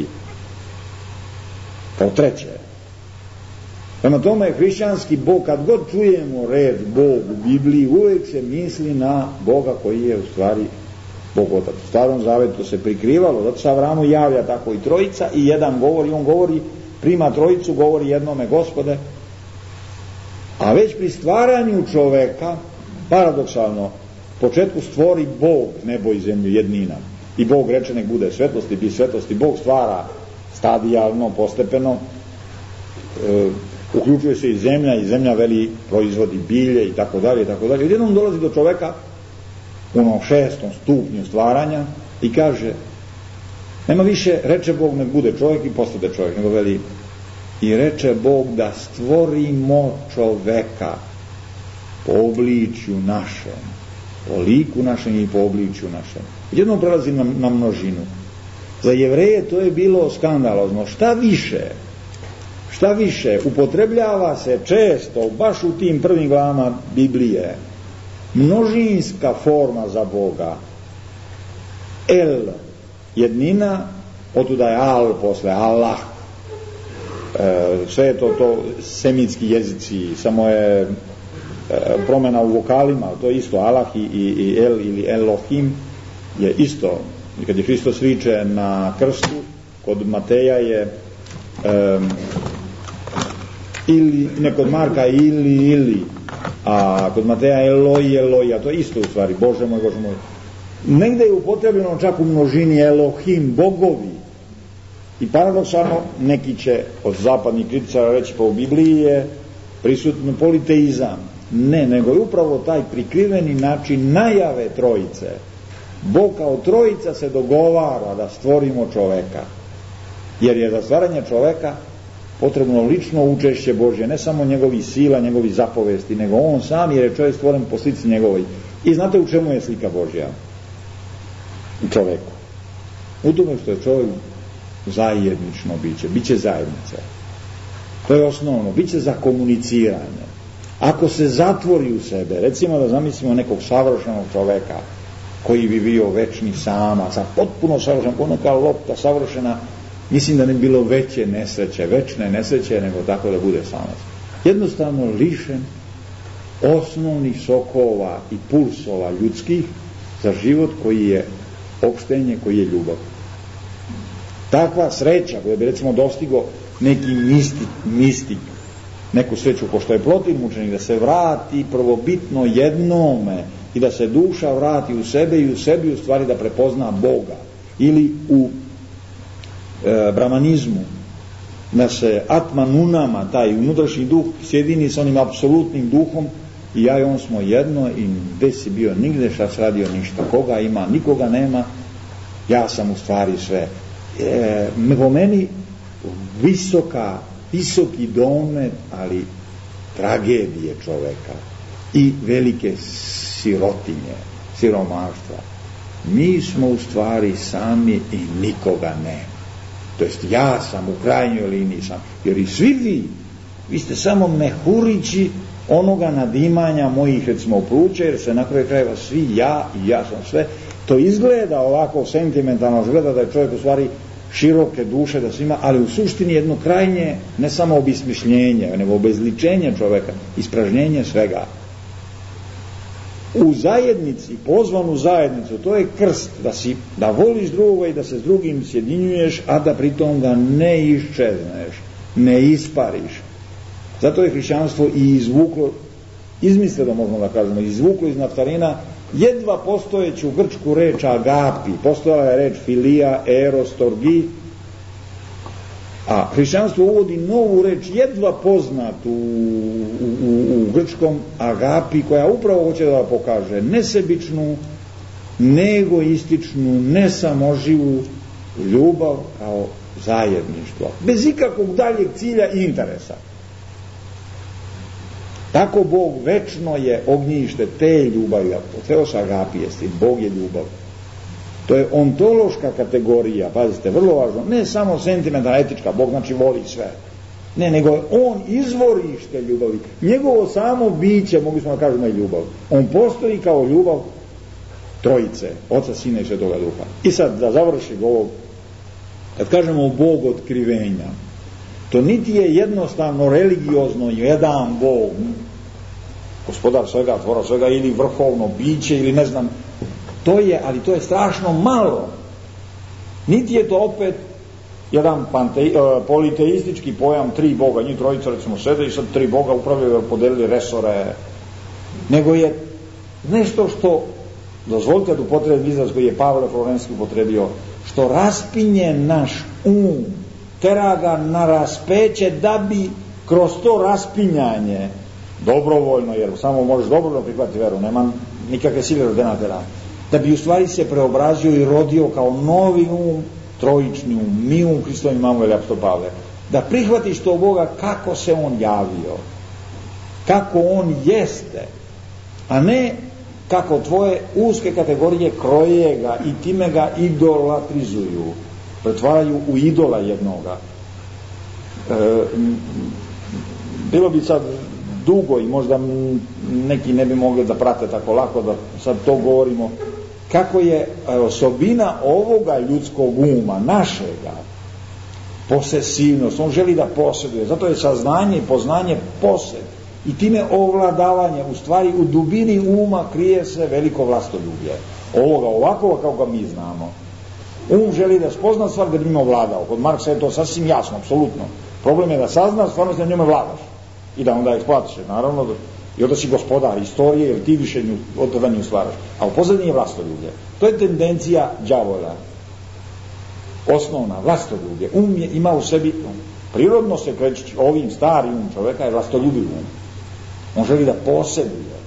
Kao treće. Prema tome, hrišćanski Bog, kad god čujemo red Bog u Bibliji, uvijek se misli na Boga koji je u stvari Bog Otac. U Starom Zavetu se prikrivalo, zato se Avramu javlja tako i trojica i jedan govori, on govori, prima trojicu, govori jednome Gospode, a već pri stvaranju čoveka, paradoksalno, početku stvori Bog nebo i zemlju, jednina. I Bog reče nek bude svetlosti, bi svetlosti. Bog stvara stadijalno, postepeno, e, uključuje se i zemlja, i zemlja veli proizvodi bilje i tako dalje i tako dalje. Jednom dolazi do čoveka u onom šestom stupnju stvaranja i kaže, nema više, reče Bog nek bude čovjek i postade čovjek, nego veli i reče Bog da stvorimo čoveka po obličju našem, po liku našem i po obličju našem. Jednom prelazi na, na množinu. Za Jevreje to je bilo skandalozno. Šta više, šta više, upotrebljava se često, baš u tim prvim glavama Biblije, množinska forma za Boga. El, jednina, otuda je Al, posle Allah. E, sve je to, to semitski jezici, samo je e, promjena u vokalima, to je isto Allah i, i, i El ili Elohim je isto. I kad je Hristos viče na krstu, kod Mateja je um, ili, ne kod Marka ili, ili, a kod Mateja Eloi, Eloi, a to je isto u stvari, Bože moj, Bože moj. Negde je upotrebljeno čak u množini Elohim, bogovi. I paradoksalno, neki će od zapadnih kritičara reći pa u Bibliji je prisutno politeizam. Ne, nego je upravo taj prikriveni način najave trojice. Bog kao trojica se dogovara da stvorimo čoveka, jer je za stvaranje čoveka potrebno lično učešće Božje, ne samo njegovi sila, njegovi zapovesti, nego on sam, jer je čovjek stvoren po slici njegovoj. I znate u čemu je slika Božja? U čoveku. U tome što je čovjek zajednično biće, biće zajednice. To je osnovno, biće za komuniciranje. Ako se zatvori u sebe, recimo da zamislimo nekog savršenog čoveka koji bi bio večni sama, sa potpuno savršen, neka lopta savršena, mislim da ne bi bilo veće nesreće, večne nesreće, nego tako da bude samac. Jednostavno lišen osnovnih sokova i pulsova ljudskih za život koji je opštenje, koji je ljubav. Takva sreća koja bi recimo dostigo neki mistik, mistik neku sreću ko što je Plotin mučenik, da se vrati prvobitno jednome i da se duša vrati u sebe i u sebi u stvari da prepozna Boga. Ili u e, bramanizmu da se atmanunama, taj unutrašnji duh sjedini sa onim apsolutnim duhom i ja i on smo jedno i gde si bio nigde, šta se radio ništa, koga ima, nikoga nema, ja sam u stvari sve. E, po meni visoka, visoki domet, ali tragedije čoveka i velike sirotinje, siromaštva. Mi smo u stvari sami i nikoga nema. To jest ja sam u krajnjoj liniji sam, jer i svi vi, vi ste samo mehurići onoga nadimanja mojih recimo pluća, jer se na kraju krajeva svi ja i ja sam sve. To izgleda ovako sentimentalno, izgleda da je čovjek u stvari široke duše, da svima, ali u suštini jedno krajnje, ne samo obismišljenje, nego obezličenje čovjeka, ispražnjenje svega. U zajednici, pozvan u zajednicu, to je krst, da, si, da voliš drugoga i da se s drugim sjedinjuješ, a da pritom ga ne iščezneš, ne ispariš. Zato je hrišćanstvo i izvuklo, izmisleno možemo da kažemo, izvuklo iz naftalina jedva postojeću grčku reč agapi, postojala je reč filija, eros, torgi, a hrišćanstvo uvodi novu reč jedva poznatu u, u, u, u grčkom agapi, koja upravo hoće da pokaže nesebičnu, neegoističnu, nesamoživu ljubav kao zajedništvo, bez ikakvog daljeg cilja i interesa. Tako Bog večno je ognjište te ljubavi, Teos agapije, Bog je ljubav. To je ontološka kategorija, pazite, vrlo važno, ne samo sentimentalna, etička, Bog znači voli sve. Ne, nego je on izvorište ljubavi. Njegovo samo biće, mogli smo da kažemo, je ljubav. On postoji kao ljubav trojice, Oca, Sina i Svetoga Duha. I sad, da završim ovo, kad kažemo Bog otkrivenja, to niti je jednostavno religiozno jedan Bog, gospodar svega, tvora svega, ili vrhovno biće, ili ne znam, to je, ali to je strašno malo. Niti je to opet jedan pante, uh, politeistički pojam, tri Boga, njih trojica recimo sede i sad tri Boga upravljaju, podelili resore, nego je nešto što, dozvolite da upotrebim izraz koji je Pavle Florenski upotrebio, što raspinje naš um, tera ga na raspeće da bi kroz to raspinjanje dobrovoljno, jer samo možeš dobrovoljno prihvatiti veru, nema nikakve sile da te natera, da bi u stvari se preobrazio i rodio kao novi um, trojični um, mi um Hristovi imamo, ili apostol Pavle, da prihvatiš to Boga kako se on javio, kako on jeste, a ne kako tvoje uske kategorije kroje ga i time ga idolatrizuju, pretvaraju u idola jednoga. E, bilo bi sad dugo i možda neki ne bi mogli da prate tako lako da sad to govorimo, kako je osobina ovoga ljudskog uma, našega, posesivnost, on želi da posjeduje, zato je saznanje i poznanje posed i time ovladavanje, u stvari u dubini uma krije se veliko vlastoljublje, ovoga ovakvoga kao ga mi znamo. Um želi da spozna stvar da bi njima vladao, kod Marksa je to sasvim jasno, apsolutno. Problem je da sazna stvarno da njome vladaš i da onda eksploatiše, naravno, i onda si gospodar istorije, jer ti više nju, od tada nju stvaraš. A u pozadnji je vlastoljublje. To je tendencija đavola. Osnovna, vlastoljublje. Um je, ima u sebi, prirodno se kreći, ovim starim um čoveka je vlastoljubiv um. On želi da posjeduje.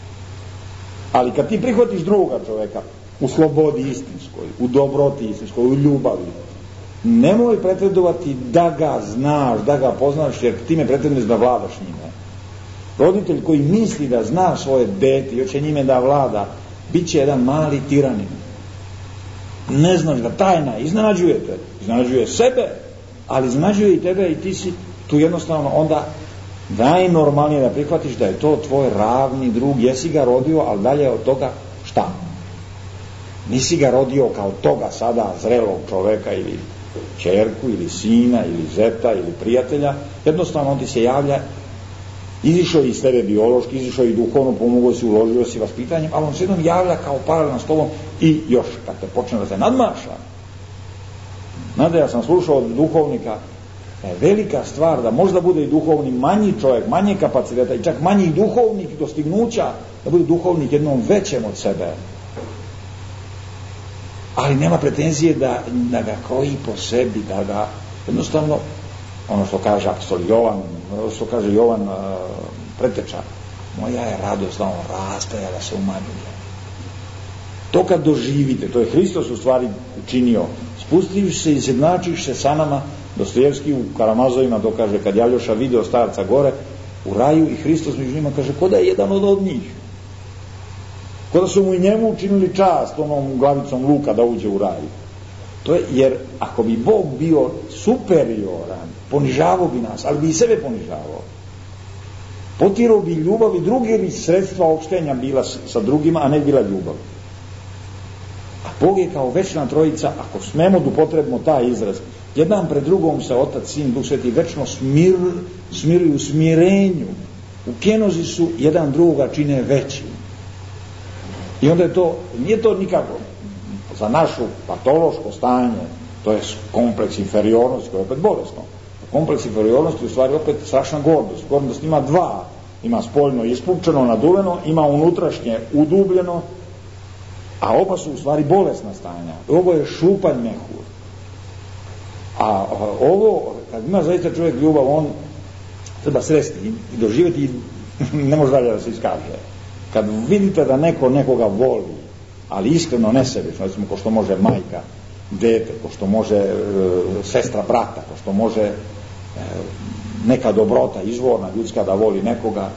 Ali kad ti prihvatiš drugoga čoveka, u slobodi istinskoj, u dobroti istinskoj, u ljubavi, nemoj pretendovati da ga znaš, da ga poznaš, jer ti me pretenduješ da vladaš njime. Roditelj koji misli da zna svoje dete i hoće njime da vlada, bit će jedan mali tiranin. Ne znaš ga, tajna, iznenađuje te, iznenađuje sebe, ali iznenađuje i tebe i ti si tu jednostavno onda najnormalnije da prihvatiš da je to tvoj ravni drug, jesi ga rodio, ali dalje od toga šta? Nisi ga rodio kao toga sada zrelog čoveka ili ćerku ili sina ili zeta ili prijatelja, jednostavno on ti se javlja, izišao iz tebe biološki, izišao i duhovno, pomogao si, uložio si vaspitanjem, ali on se jednom javlja kao paralelno s tobom i još kad te počne da se nadmaša. Znate, ja sam slušao od duhovnika, je velika stvar da možda bude i duhovni manji čovjek, manje kapaciteta i čak manji duhovnik dostignuća, da bude duhovnik jednom većem od sebe. Ali nema pretenzije da, da ga kroji po sebi, da ga jednostavno, ono što kaže apostol Jovan, što kaže Jovan uh, preteča, moja je radost da on raste, da se umanjuje. To kad doživite, to je Hristos u stvari učinio, spustiš se i izjednačiš se sa nama. Dostojevski u Karamazovima to kaže, kad Aljoša video starca gore u raju i Hristos među njima kaže, ko da je jedan od, od njih, ko da su mu i njemu učinili čast onom glavicom luka da uđe u raj. To je, jer ako bi Bog bio superioran, ponižavao bi nas, ali bi i sebe ponižavao, potirao bi ljubav i druge bi sredstva opštenja bila sa drugima, a ne bila ljubav. A Bog je kao večna trojica, ako smemo da upotrebimo taj izraz, jedan pred drugom se Otac, Sin, Duh Sveti večno smir, smiruju u smirenju, u kenozi su jedan drugoga čine veći. I onda je to, nije to nikako za našu patološko stanje, to je kompleks inferiornosti koji je opet bolesno. Kompleks inferiornosti u stvari opet strašna gordost. Gordost ima dva, ima spoljno ispupčeno, naduveno, ima unutrašnje udubljeno, a oba su u stvari bolesna stanja. Ovo je šupanj mehur. A, a ovo, kad ima zaista čovjek ljubav, on treba sresti i doživjeti i ne može dalje da se iskaže. Kad vidite da neko nekoga voli, ali iskreno nesebično, recimo ko što može majka dete, ko što može e, sestra brata, ko što može e, neka dobrota izvorna ljudska da voli nekoga,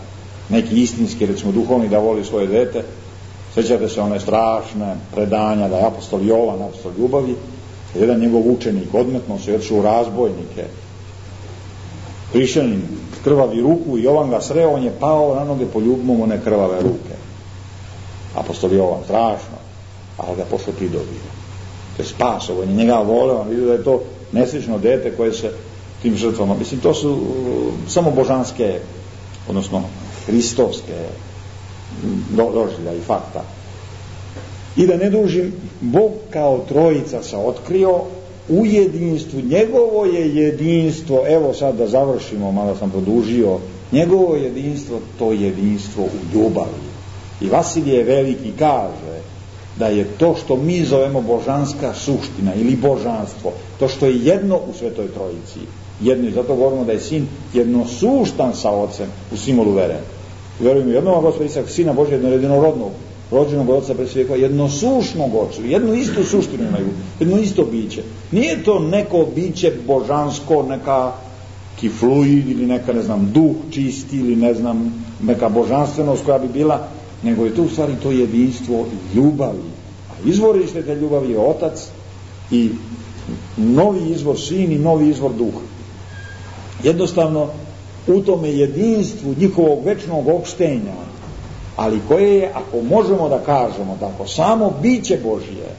neki istinski, recimo duhovni, da voli svoje dete. Sjećate se one strašne predanja da je apostol Jovan, apostol ljubavi, jedan njegov učenik odmetno se otišao u razbojnike, prišelnim krvavi ruku i Jovan ga sreo, on je pao na noge, poljubimo mu one krvave ruke. Apostol Jovan, strašno, ali ga posle pridobio. To je spas, on je njega voleo, on vidio da je to nesrećno dete koje se tim žrtvama, mislim, to su uh, samo božanske, odnosno hristovske doživlja i fakta. I da ne dužim, Bog kao trojica se otkrio u jedinstvu, njegovo je jedinstvo, evo sad da završimo, malo sam produžio, njegovo jedinstvo, to jedinstvo u ljubavi. I Vasilije Veliki kaže da je to što mi zovemo božanska suština ili božanstvo, to što je jedno u Svetoj Trojici, jedno, i zato govorimo da je Sin jednosuštan sa Ocem u simolu vere. Vjerujemo jednog Gospoda Isusa, Sina Božja, jednorodnog, rođenog od Oca presvijekova, jednosušnog Ocu, jednu istu suštinu imaju, jedno isto biće. Nije to neko biće božansko, neka kifluid ili neka, ne znam, duh čisti ili ne znam, neka božanstvenost koja bi bila, nego je to u stvari to jedinstvo ljubavi. A izvorište te ljubavi je Otac i novi izvor Sin i novi izvor Duh. Jednostavno, u tome jedinstvu njihovog večnog opštenja, ali koje je, ako možemo da kažemo tako, samo biće Božije,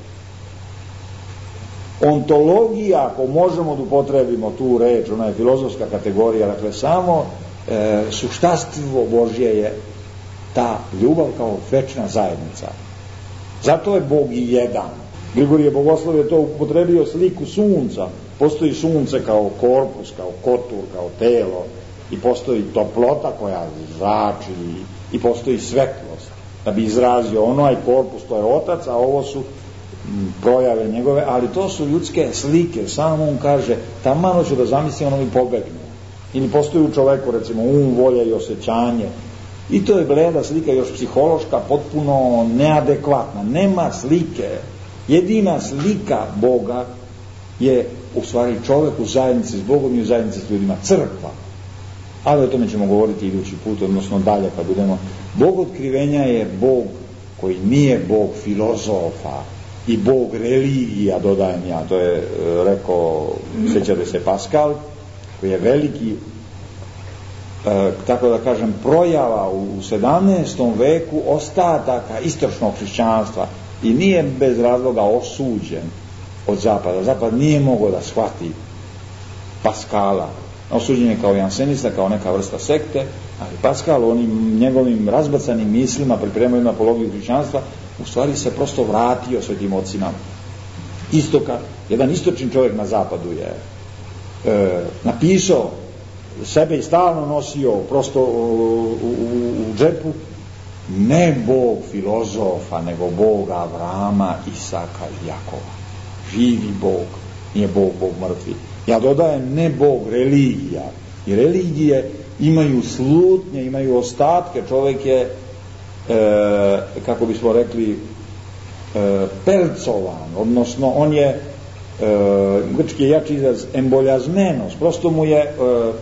ontologija, ako možemo da upotrebimo tu reč, ona je filozofska kategorija, dakle samo e, suštanstvo Božje je ta ljubav kao večna zajednica. Zato je Bog i jedan. Grigorije Bogoslov je to upotrebio sliku sunca. Postoji sunce kao korpus, kao kotur, kao telo, i postoji toplota koja zrači, i postoji svetlost. Da bi izrazio onaj korpus, to je Otac, a ovo su projave njegove, ali to su ljudske slike. Samo on kaže, taman ću da zamislim, ono mi pobegne. Ili postoji u čoveku, recimo, um, volja i osjećanje. I to je bleda slika, još psihološka, potpuno neadekvatna. Nema slike. Jedina slika Boga je u stvari čovjek u zajednici s Bogom i u zajednici s ljudima, crkva. Ali o tome ćemo govoriti idući put, odnosno dalje kad budemo. Bog otkrivenja je Bog koji nije Bog filozofa i Bog religija, dodajem ja, to je rekao, sjećate se, Pascal, koji je veliki, e, tako da kažem, projava u sedamnaestom veku ostataka istočnog hrišćanstva i nije bez razloga osuđen od Zapada. Zapad nije mogao da shvati Pascala. Osuđen je kao jansenista, kao neka vrsta sekte, ali Pascal onim njegovim razbacanim mislima, pripremajući apologiju hrišćanstva, u stvari se prosto vratio svetim ocima istoka. Jedan istočni čovjek na zapadu je e, napisao sebe i stalno nosio prosto u, u, u džepu, ne Bog filozofa, nego Bog Avrama, Isaka i Jakova. Živi Bog, nije Bog, Bog mrtvi. Ja dodajem, ne Bog, religija. I religije imaju slutnje, imaju ostatke. Čovjek je, e, kako bismo rekli, e, percovan, odnosno on je, e, grčki je jači izraz, emboljazmenos, prosto mu je e,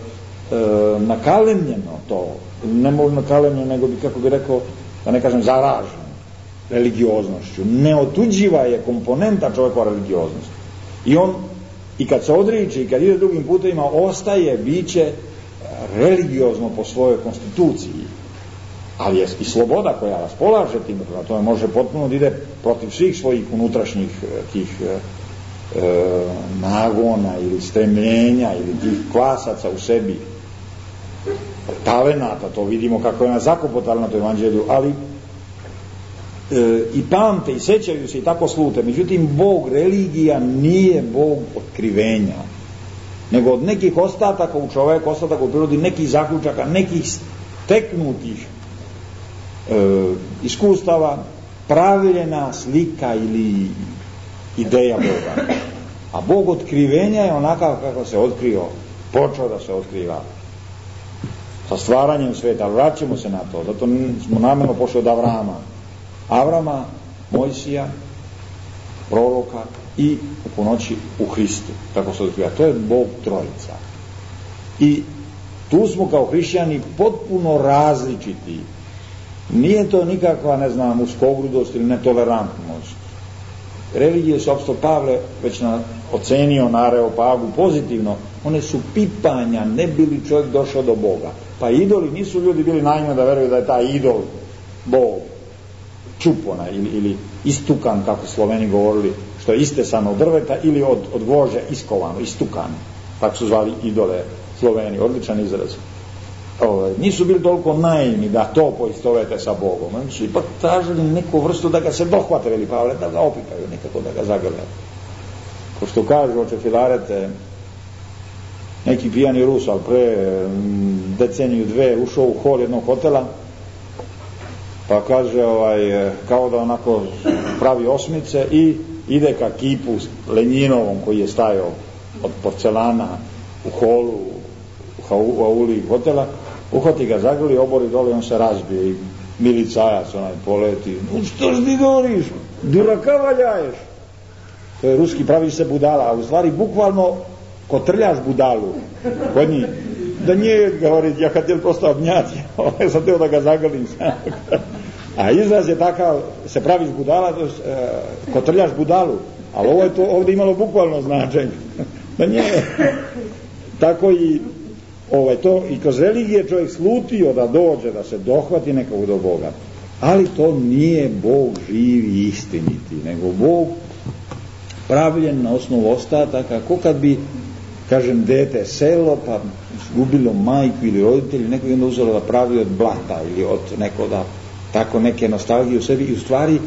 e, nakalemljeno to, ne mogu nakalemljeno, nego bi, kako bi rekao, da ne kažem zaražen religioznošću. Neotuđiva je komponenta čovjekova religioznosti. I on, i kad se odriče i kad ide drugim putevima, ostaje biće religiozno po svojoj konstituciji. Ali je i sloboda koja raspolaže tim, to je može potpuno da ide protiv svih svojih unutrašnjih tih e, nagona ili stremljenja ili tih klasaca u sebi, talenata, to vidimo kako je na zakopotali na to evanđelju, ali e, i pamte i sećaju se i tako slute. Međutim, Bog religija nije Bog otkrivenja, nego od nekih ostataka u čoveku, ostataka u prirodi, nekih zaključaka, nekih steknutih e, iskustava, pravljena slika ili ideja Boga. A Bog otkrivenja je onakav kako se otkrio, počeo da se otkriva sa stvaranjem sveta. Ali vraćamo se na to, zato smo namjerno pošli od Avrama. Avrama, Mojsija, proroka i u ponoći u Hristu, tako se otkriva. To je Bog trojica. I Tu smo kao hrišćani potpuno različiti. Nije to nikakva, ne znam, uskogrudost ili netolerantnost. Religije su apostol Pavle već na, ocenio na Areopagu pozitivno. One su pipanja, ne bi li čovjek došao do Boga. Pa idoli nisu ljudi bili naivni da veruju da je taj idol Bog, čupona ili, ili istukan, kako Sloveni govorili, što je istesano od drveta, ili od, od gvožđa iskovano, istukan, tako su zvali idole Sloveni, odličan izraz. Ove, nisu bili toliko naivni da to poistovete sa Bogom. Oni su ipak tražili neku vrstu da ga se dohvate, veli Pavle, da ga opipaju, nekako da ga zagrljaju. Ko što kažu oče Filarete, neki pijani Rus, ali pre deceniju dve ušao u hol jednog hotela, pa kaže, ovaj, kao da onako pravi osmice i ide ka kipu Lenjinovom koji je stajao od porcelana u holu, u auli hotela, uhvati ga, zagrli, obori dole, on se razbije i milicajac onaj poleti. No što ti govoriš? Duraka valjaješ. To je ruski, pravi se budala, a u stvari bukvalno kotrljaš budalu kod njih. Da nije, govori, ja kad je prosto obnjati, ja sam teo da ga zagrlim. A izraz je takav, se praviš budala, to je, e, kotrljaš budalu, ali ovo je to ovdje imalo bukvalno značenje. Da nije. Tako i ovaj, to, i kroz religije čovjek slutio da dođe, da se dohvati nekog do Boga. Ali to nije Bog živi i istiniti, nego Bog pravljen na osnovu ostataka, ko kad bi, kažem, dete selo, pa izgubilo majku ili roditelji, neko je onda uzelo da pravi od blata ili od neko da, tako neke nostalgije u sebi, i u stvari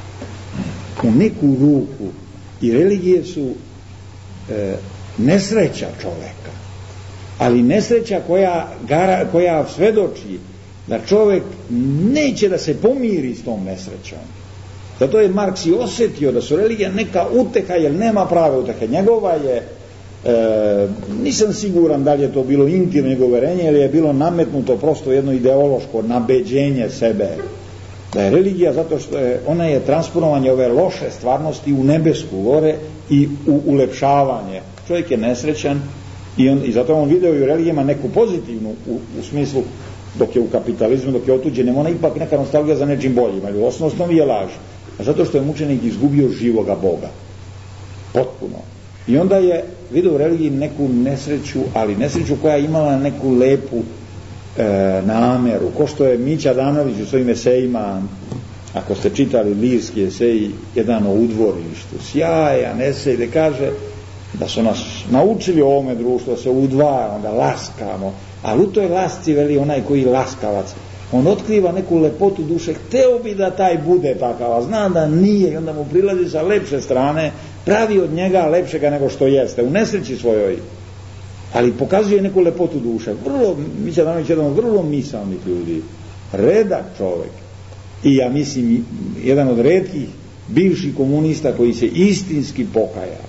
u neku ruku i religije su e, nesreća čoveka, ali nesreća koja, gara, koja svedoči da čovek neće da se pomiri s tom nesrećom. Zato je Marks i osjetio da su religija neka uteha, jer nema prave utehe. Njegova je, e, nisam siguran da li je to bilo intimno njegovo uverenje, ili je bilo nametnuto prosto jedno ideološko nabeđenje sebe. Da je religija, zato što je, ona je transponovanje ove loše stvarnosti u nebesku gore i u ulepšavanje. Čovjek je nesrećan i, on, i zato on video i u religijama neku pozitivnu u, u smislu, dok je u kapitalizmu, dok je otuđen, ona ipak neka nostalgija za nečim boljim, ali u osnovi je laž. A zato što je mučenik izgubio živoga Boga. Potpuno. I onda je vidio u religiji neku nesreću, ali nesreću koja je imala neku lepu e, nameru. Ko što je Mića Danović u svojim esejima, ako ste čitali lirski esej, jedan o udvorištu, sjajan esej gde kaže da su nas naučili o ovome društvu, da se udvaramo, da laskamo, ali u toj lasci, veli onaj koji laskavac, on otkriva neku lepotu duše, hteo bi da taj bude takav, a zna da nije, i onda mu prilazi sa lepše strane, pravi od njega lepšega nego što jeste, u nesreći svojoj, ali pokazuje neku lepotu duše. Vrlo, mi će danas jedan od vrlo misalnih ljudi, redak čovjek, i ja mislim jedan od retkih bivših komunista koji se istinski pokajao.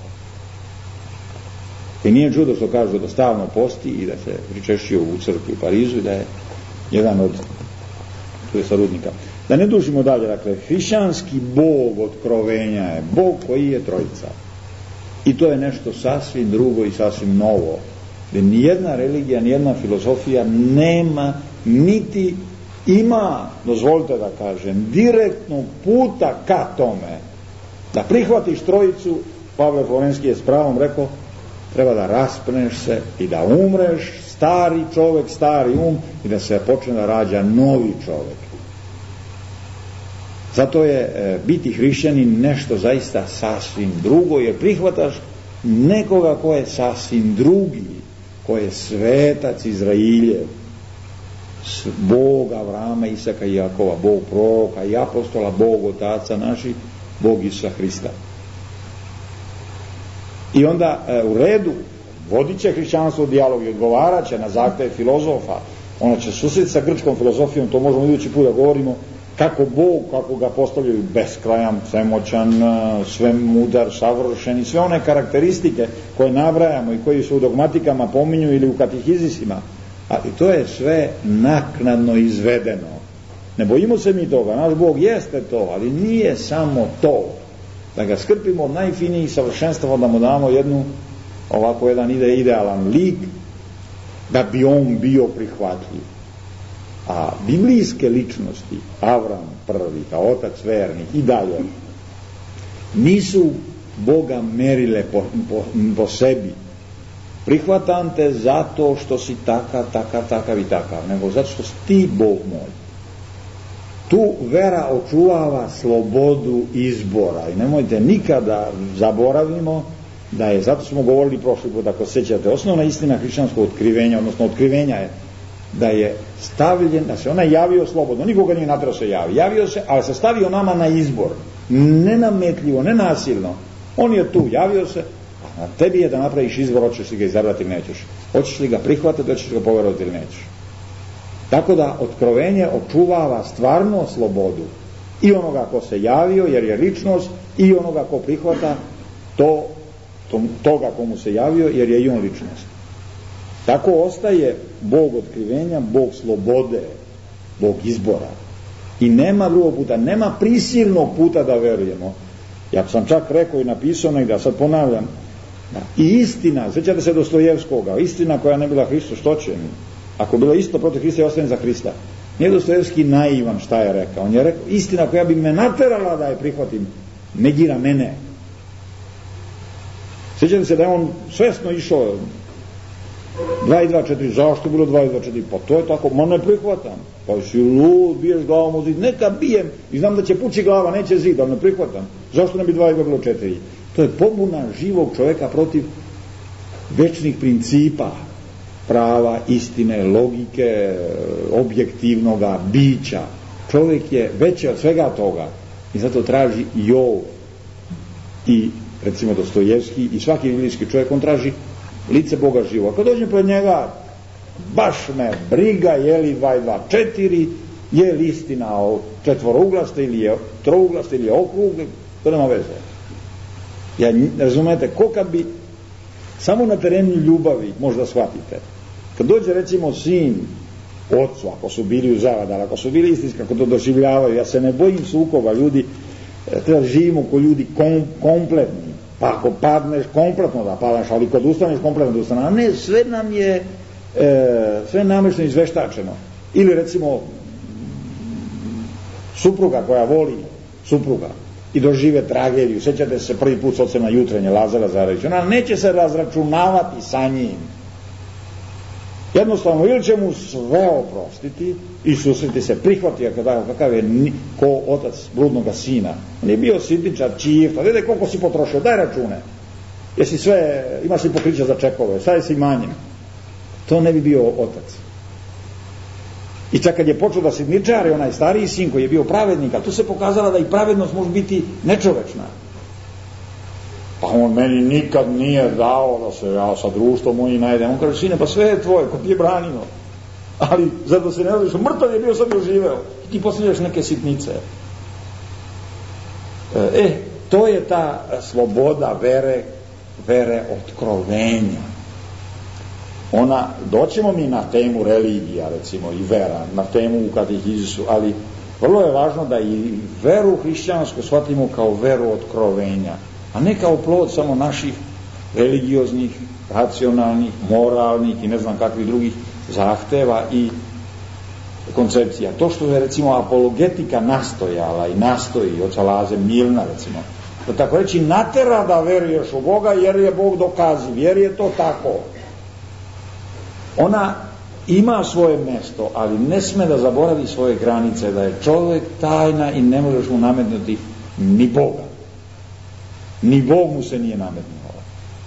I nije čudo što kažu da stalno posti i da se pričešćio u crkvi u Parizu i da je jedan od tu je sarudnika. Da ne dužimo dalje, dakle, hrišćanski Bog otkrovenja je Bog koji je trojica. I to je nešto sasvim drugo i sasvim novo. Gde nijedna religija, nijedna filozofija nema, niti ima, dozvolite da kažem, direktnog puta ka tome. Da prihvatiš trojicu, Pavle Florenski je s pravom rekao, treba da raspneš se i da umreš, stari čovjek, stari um, i da se počne da rađa novi čovjek. Zato je e, biti hrišćanin nešto zaista sasvim drugo, jer prihvataš nekoga ko je sasvim drugi, ko je svetac Izrailjev, Bog Avrama, Isaka i Jakova, Bog proroka i apostola, Bog otaca naših, Bog Isusa Hrista. I onda e, u redu vodit će hrišćanstvo u dijalog i odgovarat će na zahteve filozofa. Ono će susret sa grčkom filozofijom, to možemo idući put da govorimo, kako Bog, kako ga postavljaju, beskrajan, svemoćan, sve mudar, savršen i sve one karakteristike koje nabrajamo i koji su u dogmatikama pominju ili u katehizisima, ali to je sve naknadno izvedeno. Ne bojimo se mi toga, naš Bog jeste to, ali nije samo to. Da ga skrpimo od najfinijih savršenstava, da mu damo jednu, ovako jedan ide idealan lik, da bi on bio prihvatljiv. A biblijske ličnosti, Avram prvi, kao otac vernih i dalje, nisu Boga merile po, po, po sebi. Prihvatam te zato što si takav, takav, takav i takav, nego zato što si ti Bog moj. Tu vera očuvava slobodu izbora i nemojte nikada zaboravimo da je, zato smo govorili prošli put, ako sećate, osnovna istina hrišćanskog otkrivenja, odnosno otkrivenja je da je stavljen, da se ona javio slobodno, nikoga nije natrao se javi, javio se, ali se stavio nama na izbor, nenametljivo, nenasilno. On je tu, javio se, a na tebi je da napraviš izbor, hoćeš li ga izabrati ili nećeš, hoćeš li ga prihvatiti, hoćeš li ga poverovati ili nećeš. Tako da otkrovenje očuvava stvarno slobodu i onoga ko se javio, jer je ličnost, i onoga ko prihvata to, to, toga komu se javio, jer je i on ličnost. Tako ostaje Bog otkrivenja, Bog slobode, Bog izbora. I nema drugog puta, nema prisilnog puta da verujemo. Ja sam čak rekao i napisao negdje, sad ponavljam, i istina, sjećate se Dostojevskoga, istina koja ne bila Hristo, što će mi? Ako bilo isto protiv Hrista, ja ostajem za Hrista. Nije Dostojevski naivan šta je rekao. On je rekao, istina koja bi me naterala da je prihvatim, negira mene. Sjećate se da je on svesno išao dva i dva četiri, zašto je bilo dva i dva četiri? Pa to je tako, ma ne prihvatam. Pa si lud, biješ glavom u zid, neka bijem i znam da će pući glava, neće zid, ali ne prihvatam. Zašto ne bi dva i dva bilo četiri? To je pobuna živog čovjeka protiv večnih principa, prava, istine, logike, objektivnoga bića. Čovjek je veći od svega toga i zato traži Jov i recimo Dostojevski i svaki biblijski čovjek, on traži lice Boga živo. Kad dođem pred njega, baš me briga je li dva i dva četiri, je li istina o četvorouglaste ili je trouglaste ili je okrugli, to nema veze. Ja, razumete, ko kad bi samo na terenu ljubavi, možda shvatite, kad dođe recimo sin ocu, ako su bili u zavadali, ako su bili istinski, kako to doživljavaju, ja se ne bojim sukoba, ljudi, treba živimo ko ljudi kom, kompletni, pa ako padneš kompletno da padaš, ali kad ustaneš kompletno da ustaneš, a ne, sve nam je e, sve namešno izveštačeno. Ili recimo supruga koja voli supruga i dožive tragediju, sjećate se prvi put s ocem na jutrenje Lazara Zarevića, ona neće se razračunavati sa njim, jednostavno ili će mu sve oprostiti i susreti se, prihvati kakav je ko otac bludnoga sina, on je bio sidničar, čifta, gledaj koliko si potrošio, daj račune, jesi sve, imaš li pokrića za čekove, sad je si manjem, to ne bi bio otac. I čak kad je počeo da sidničari, onaj stariji sin koji je bio pravednik, a tu se pokazala da i pravednost može biti nečovečna. Pa on meni nikad nije dao da se ja sa društvom mojim najedem. On kaže, sine, pa sve je tvoje, ko ti je branio. Ali zato se ne radiš, mrtav je bio, sad je oživeo. I ti postavljaš neke sitnice. E, to je ta sloboda vere, vere otkrovenja. Ona, doćemo mi na temu religija, recimo, i vera, na temu u katehizisu, ali vrlo je važno da i veru hrišćansku shvatimo kao veru otkrovenja, a ne kao plod samo naših religioznih, racionalnih, moralnih i ne znam kakvih drugih zahteva i koncepcija. To što je recimo apologetika nastojala i nastoji od Laze Milna, recimo, da tako reći natera da veruješ u Boga jer je Bog dokaziv, jer je to tako. Ona ima svoje mjesto, ali ne sme da zaboravi svoje granice, da je čovjek tajna i ne možeš mu nametnuti ni Boga. Ni Bog mu se nije nametnuo.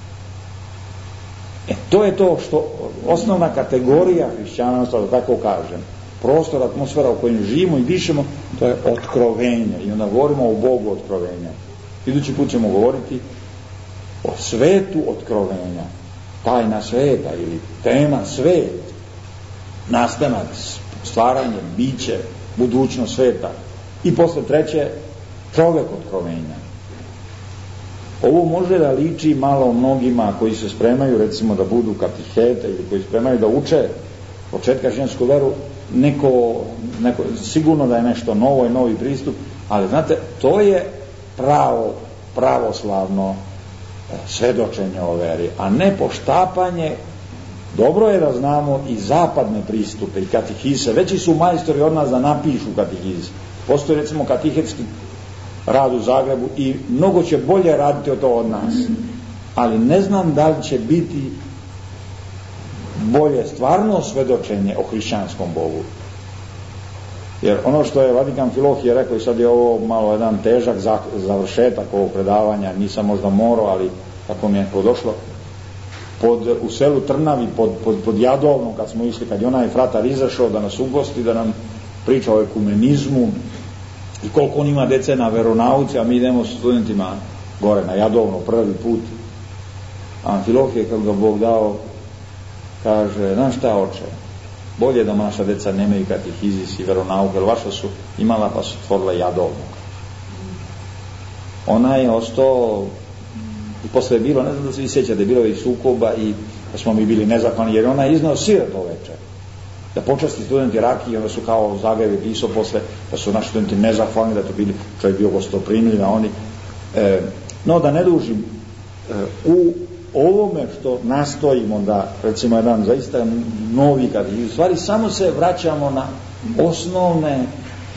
E, to je to što osnovna kategorija hrišćanstva, da tako kažem, prostor, atmosfera u kojem živimo i dišemo, to je otkrovenje. I onda govorimo o Bogu otkrovenja. Idući put ćemo govoriti o svetu otkrovenja. Tajna sveta ili tema svet, nastanak, stvaranje, biće, budućnost sveta. I posle treće, čovjek otkrovenja. Ovo može da liči malo mnogima koji se spremaju recimo da budu katihete ili koji spremaju da uče početka hrišćansku veru, neko, neko, sigurno da je nešto novo i novi pristup, ali znate, to je pravo, pravoslavno svedočenje o veri, a ne poštapanje dobro je da znamo i zapadne pristupe i katehise. Veći su majstori od nas da napišu katehise. Postoji recimo katehetski rad u Zagrebu i mnogo će bolje raditi od to od nas. Ali ne znam da li će biti bolje stvarno svedočenje o hrišćanskom Bogu. Jer ono što je Vatikan Filohije rekao, i sad je ovo malo jedan težak završetak ovog predavanja, nisam možda morao, ali tako mi je podošlo, pod, u selu Trnavi, pod, pod, pod Jadovnom, kad smo išli, kad je onaj fratar izašao da nas ugosti, da nam priča o ekumenizmu i koliko on ima dece na veronauci, a mi idemo s studentima gore na Jadovno prvi put. A Amfilohije, kako ga Bog dao, kaže, znaš šta, oče, bolje da naša deca nemaju katehizis i veronauk, jer vaša su imala pa su tvorila Jadovno. Ona je ostao, i posle je bilo, ne znam da se vi sjećate, bilo je i sukoba i da smo mi bili nezahvalni, jer ona je iznao sire to večer. Da počasti studenti rakije, onda su kao Zagreb pisao posle, da su naši studenti nezahvalni, da to bili, čovjek bio gostoprimljiv, a oni. E, no, da ne dužim, e, u ovome što nastojimo da, recimo, jedan zaista novi kad i u stvari samo se vraćamo na osnovne e,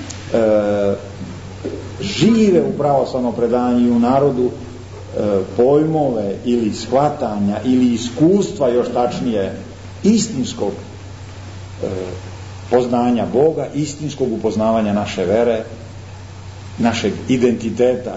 žive u pravoslavnom predanju i u narodu e, pojmove ili shvatanja ili iskustva, još tačnije istinskog e, poznanja Boga, istinskog upoznavanja naše vere, našeg identiteta,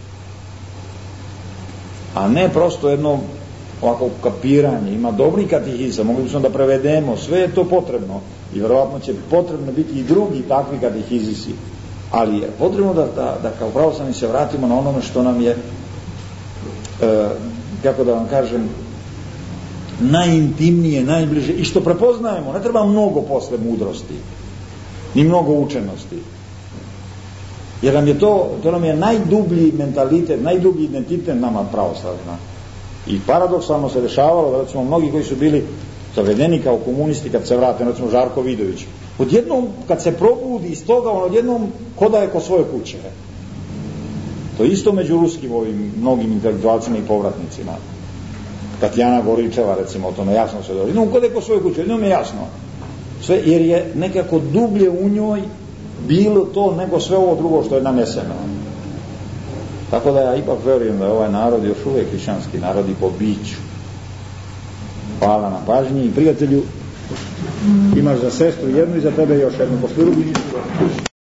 a ne prosto jedno ovako kapiranje. Ima dobri katehizam, mogli smo da prevedemo, sve je to potrebno i vjerovatno će potrebno biti i drugi takvi katehizisi, ali je potrebno da, da, da kao pravoslavni se vratimo na onome što nam je e, kako da vam kažem najintimnije, najbliže i što prepoznajemo. Ne treba mnogo posle mudrosti ni mnogo učenosti, jer nam je to, to nam je najdublji mentalitet, najdublji identitet nama pravoslavima. I paradoksalno se dešavalo da recimo mnogi koji su bili zavedeni kao komunisti kad se vrate, recimo Žarko Vidović, odjednom kad se probudi iz toga, on odjednom koda je ko svoje kuće. To isto među ruskim ovim mnogim intelektualcima i povratnicima. Tatjana Goričeva recimo o tome jasno se dođe. No, koda je ko svoje kuće, jednom je jasno. Sve, jer je nekako dublje u njoj bilo to nego sve ovo drugo što je naneseno. Tako da ja ipak verujem da je ovaj narod još uvijek hrišćanski narod i po biću. Hvala na pažnji i prijatelju, imaš za sestru jednu i za tebe još jednu.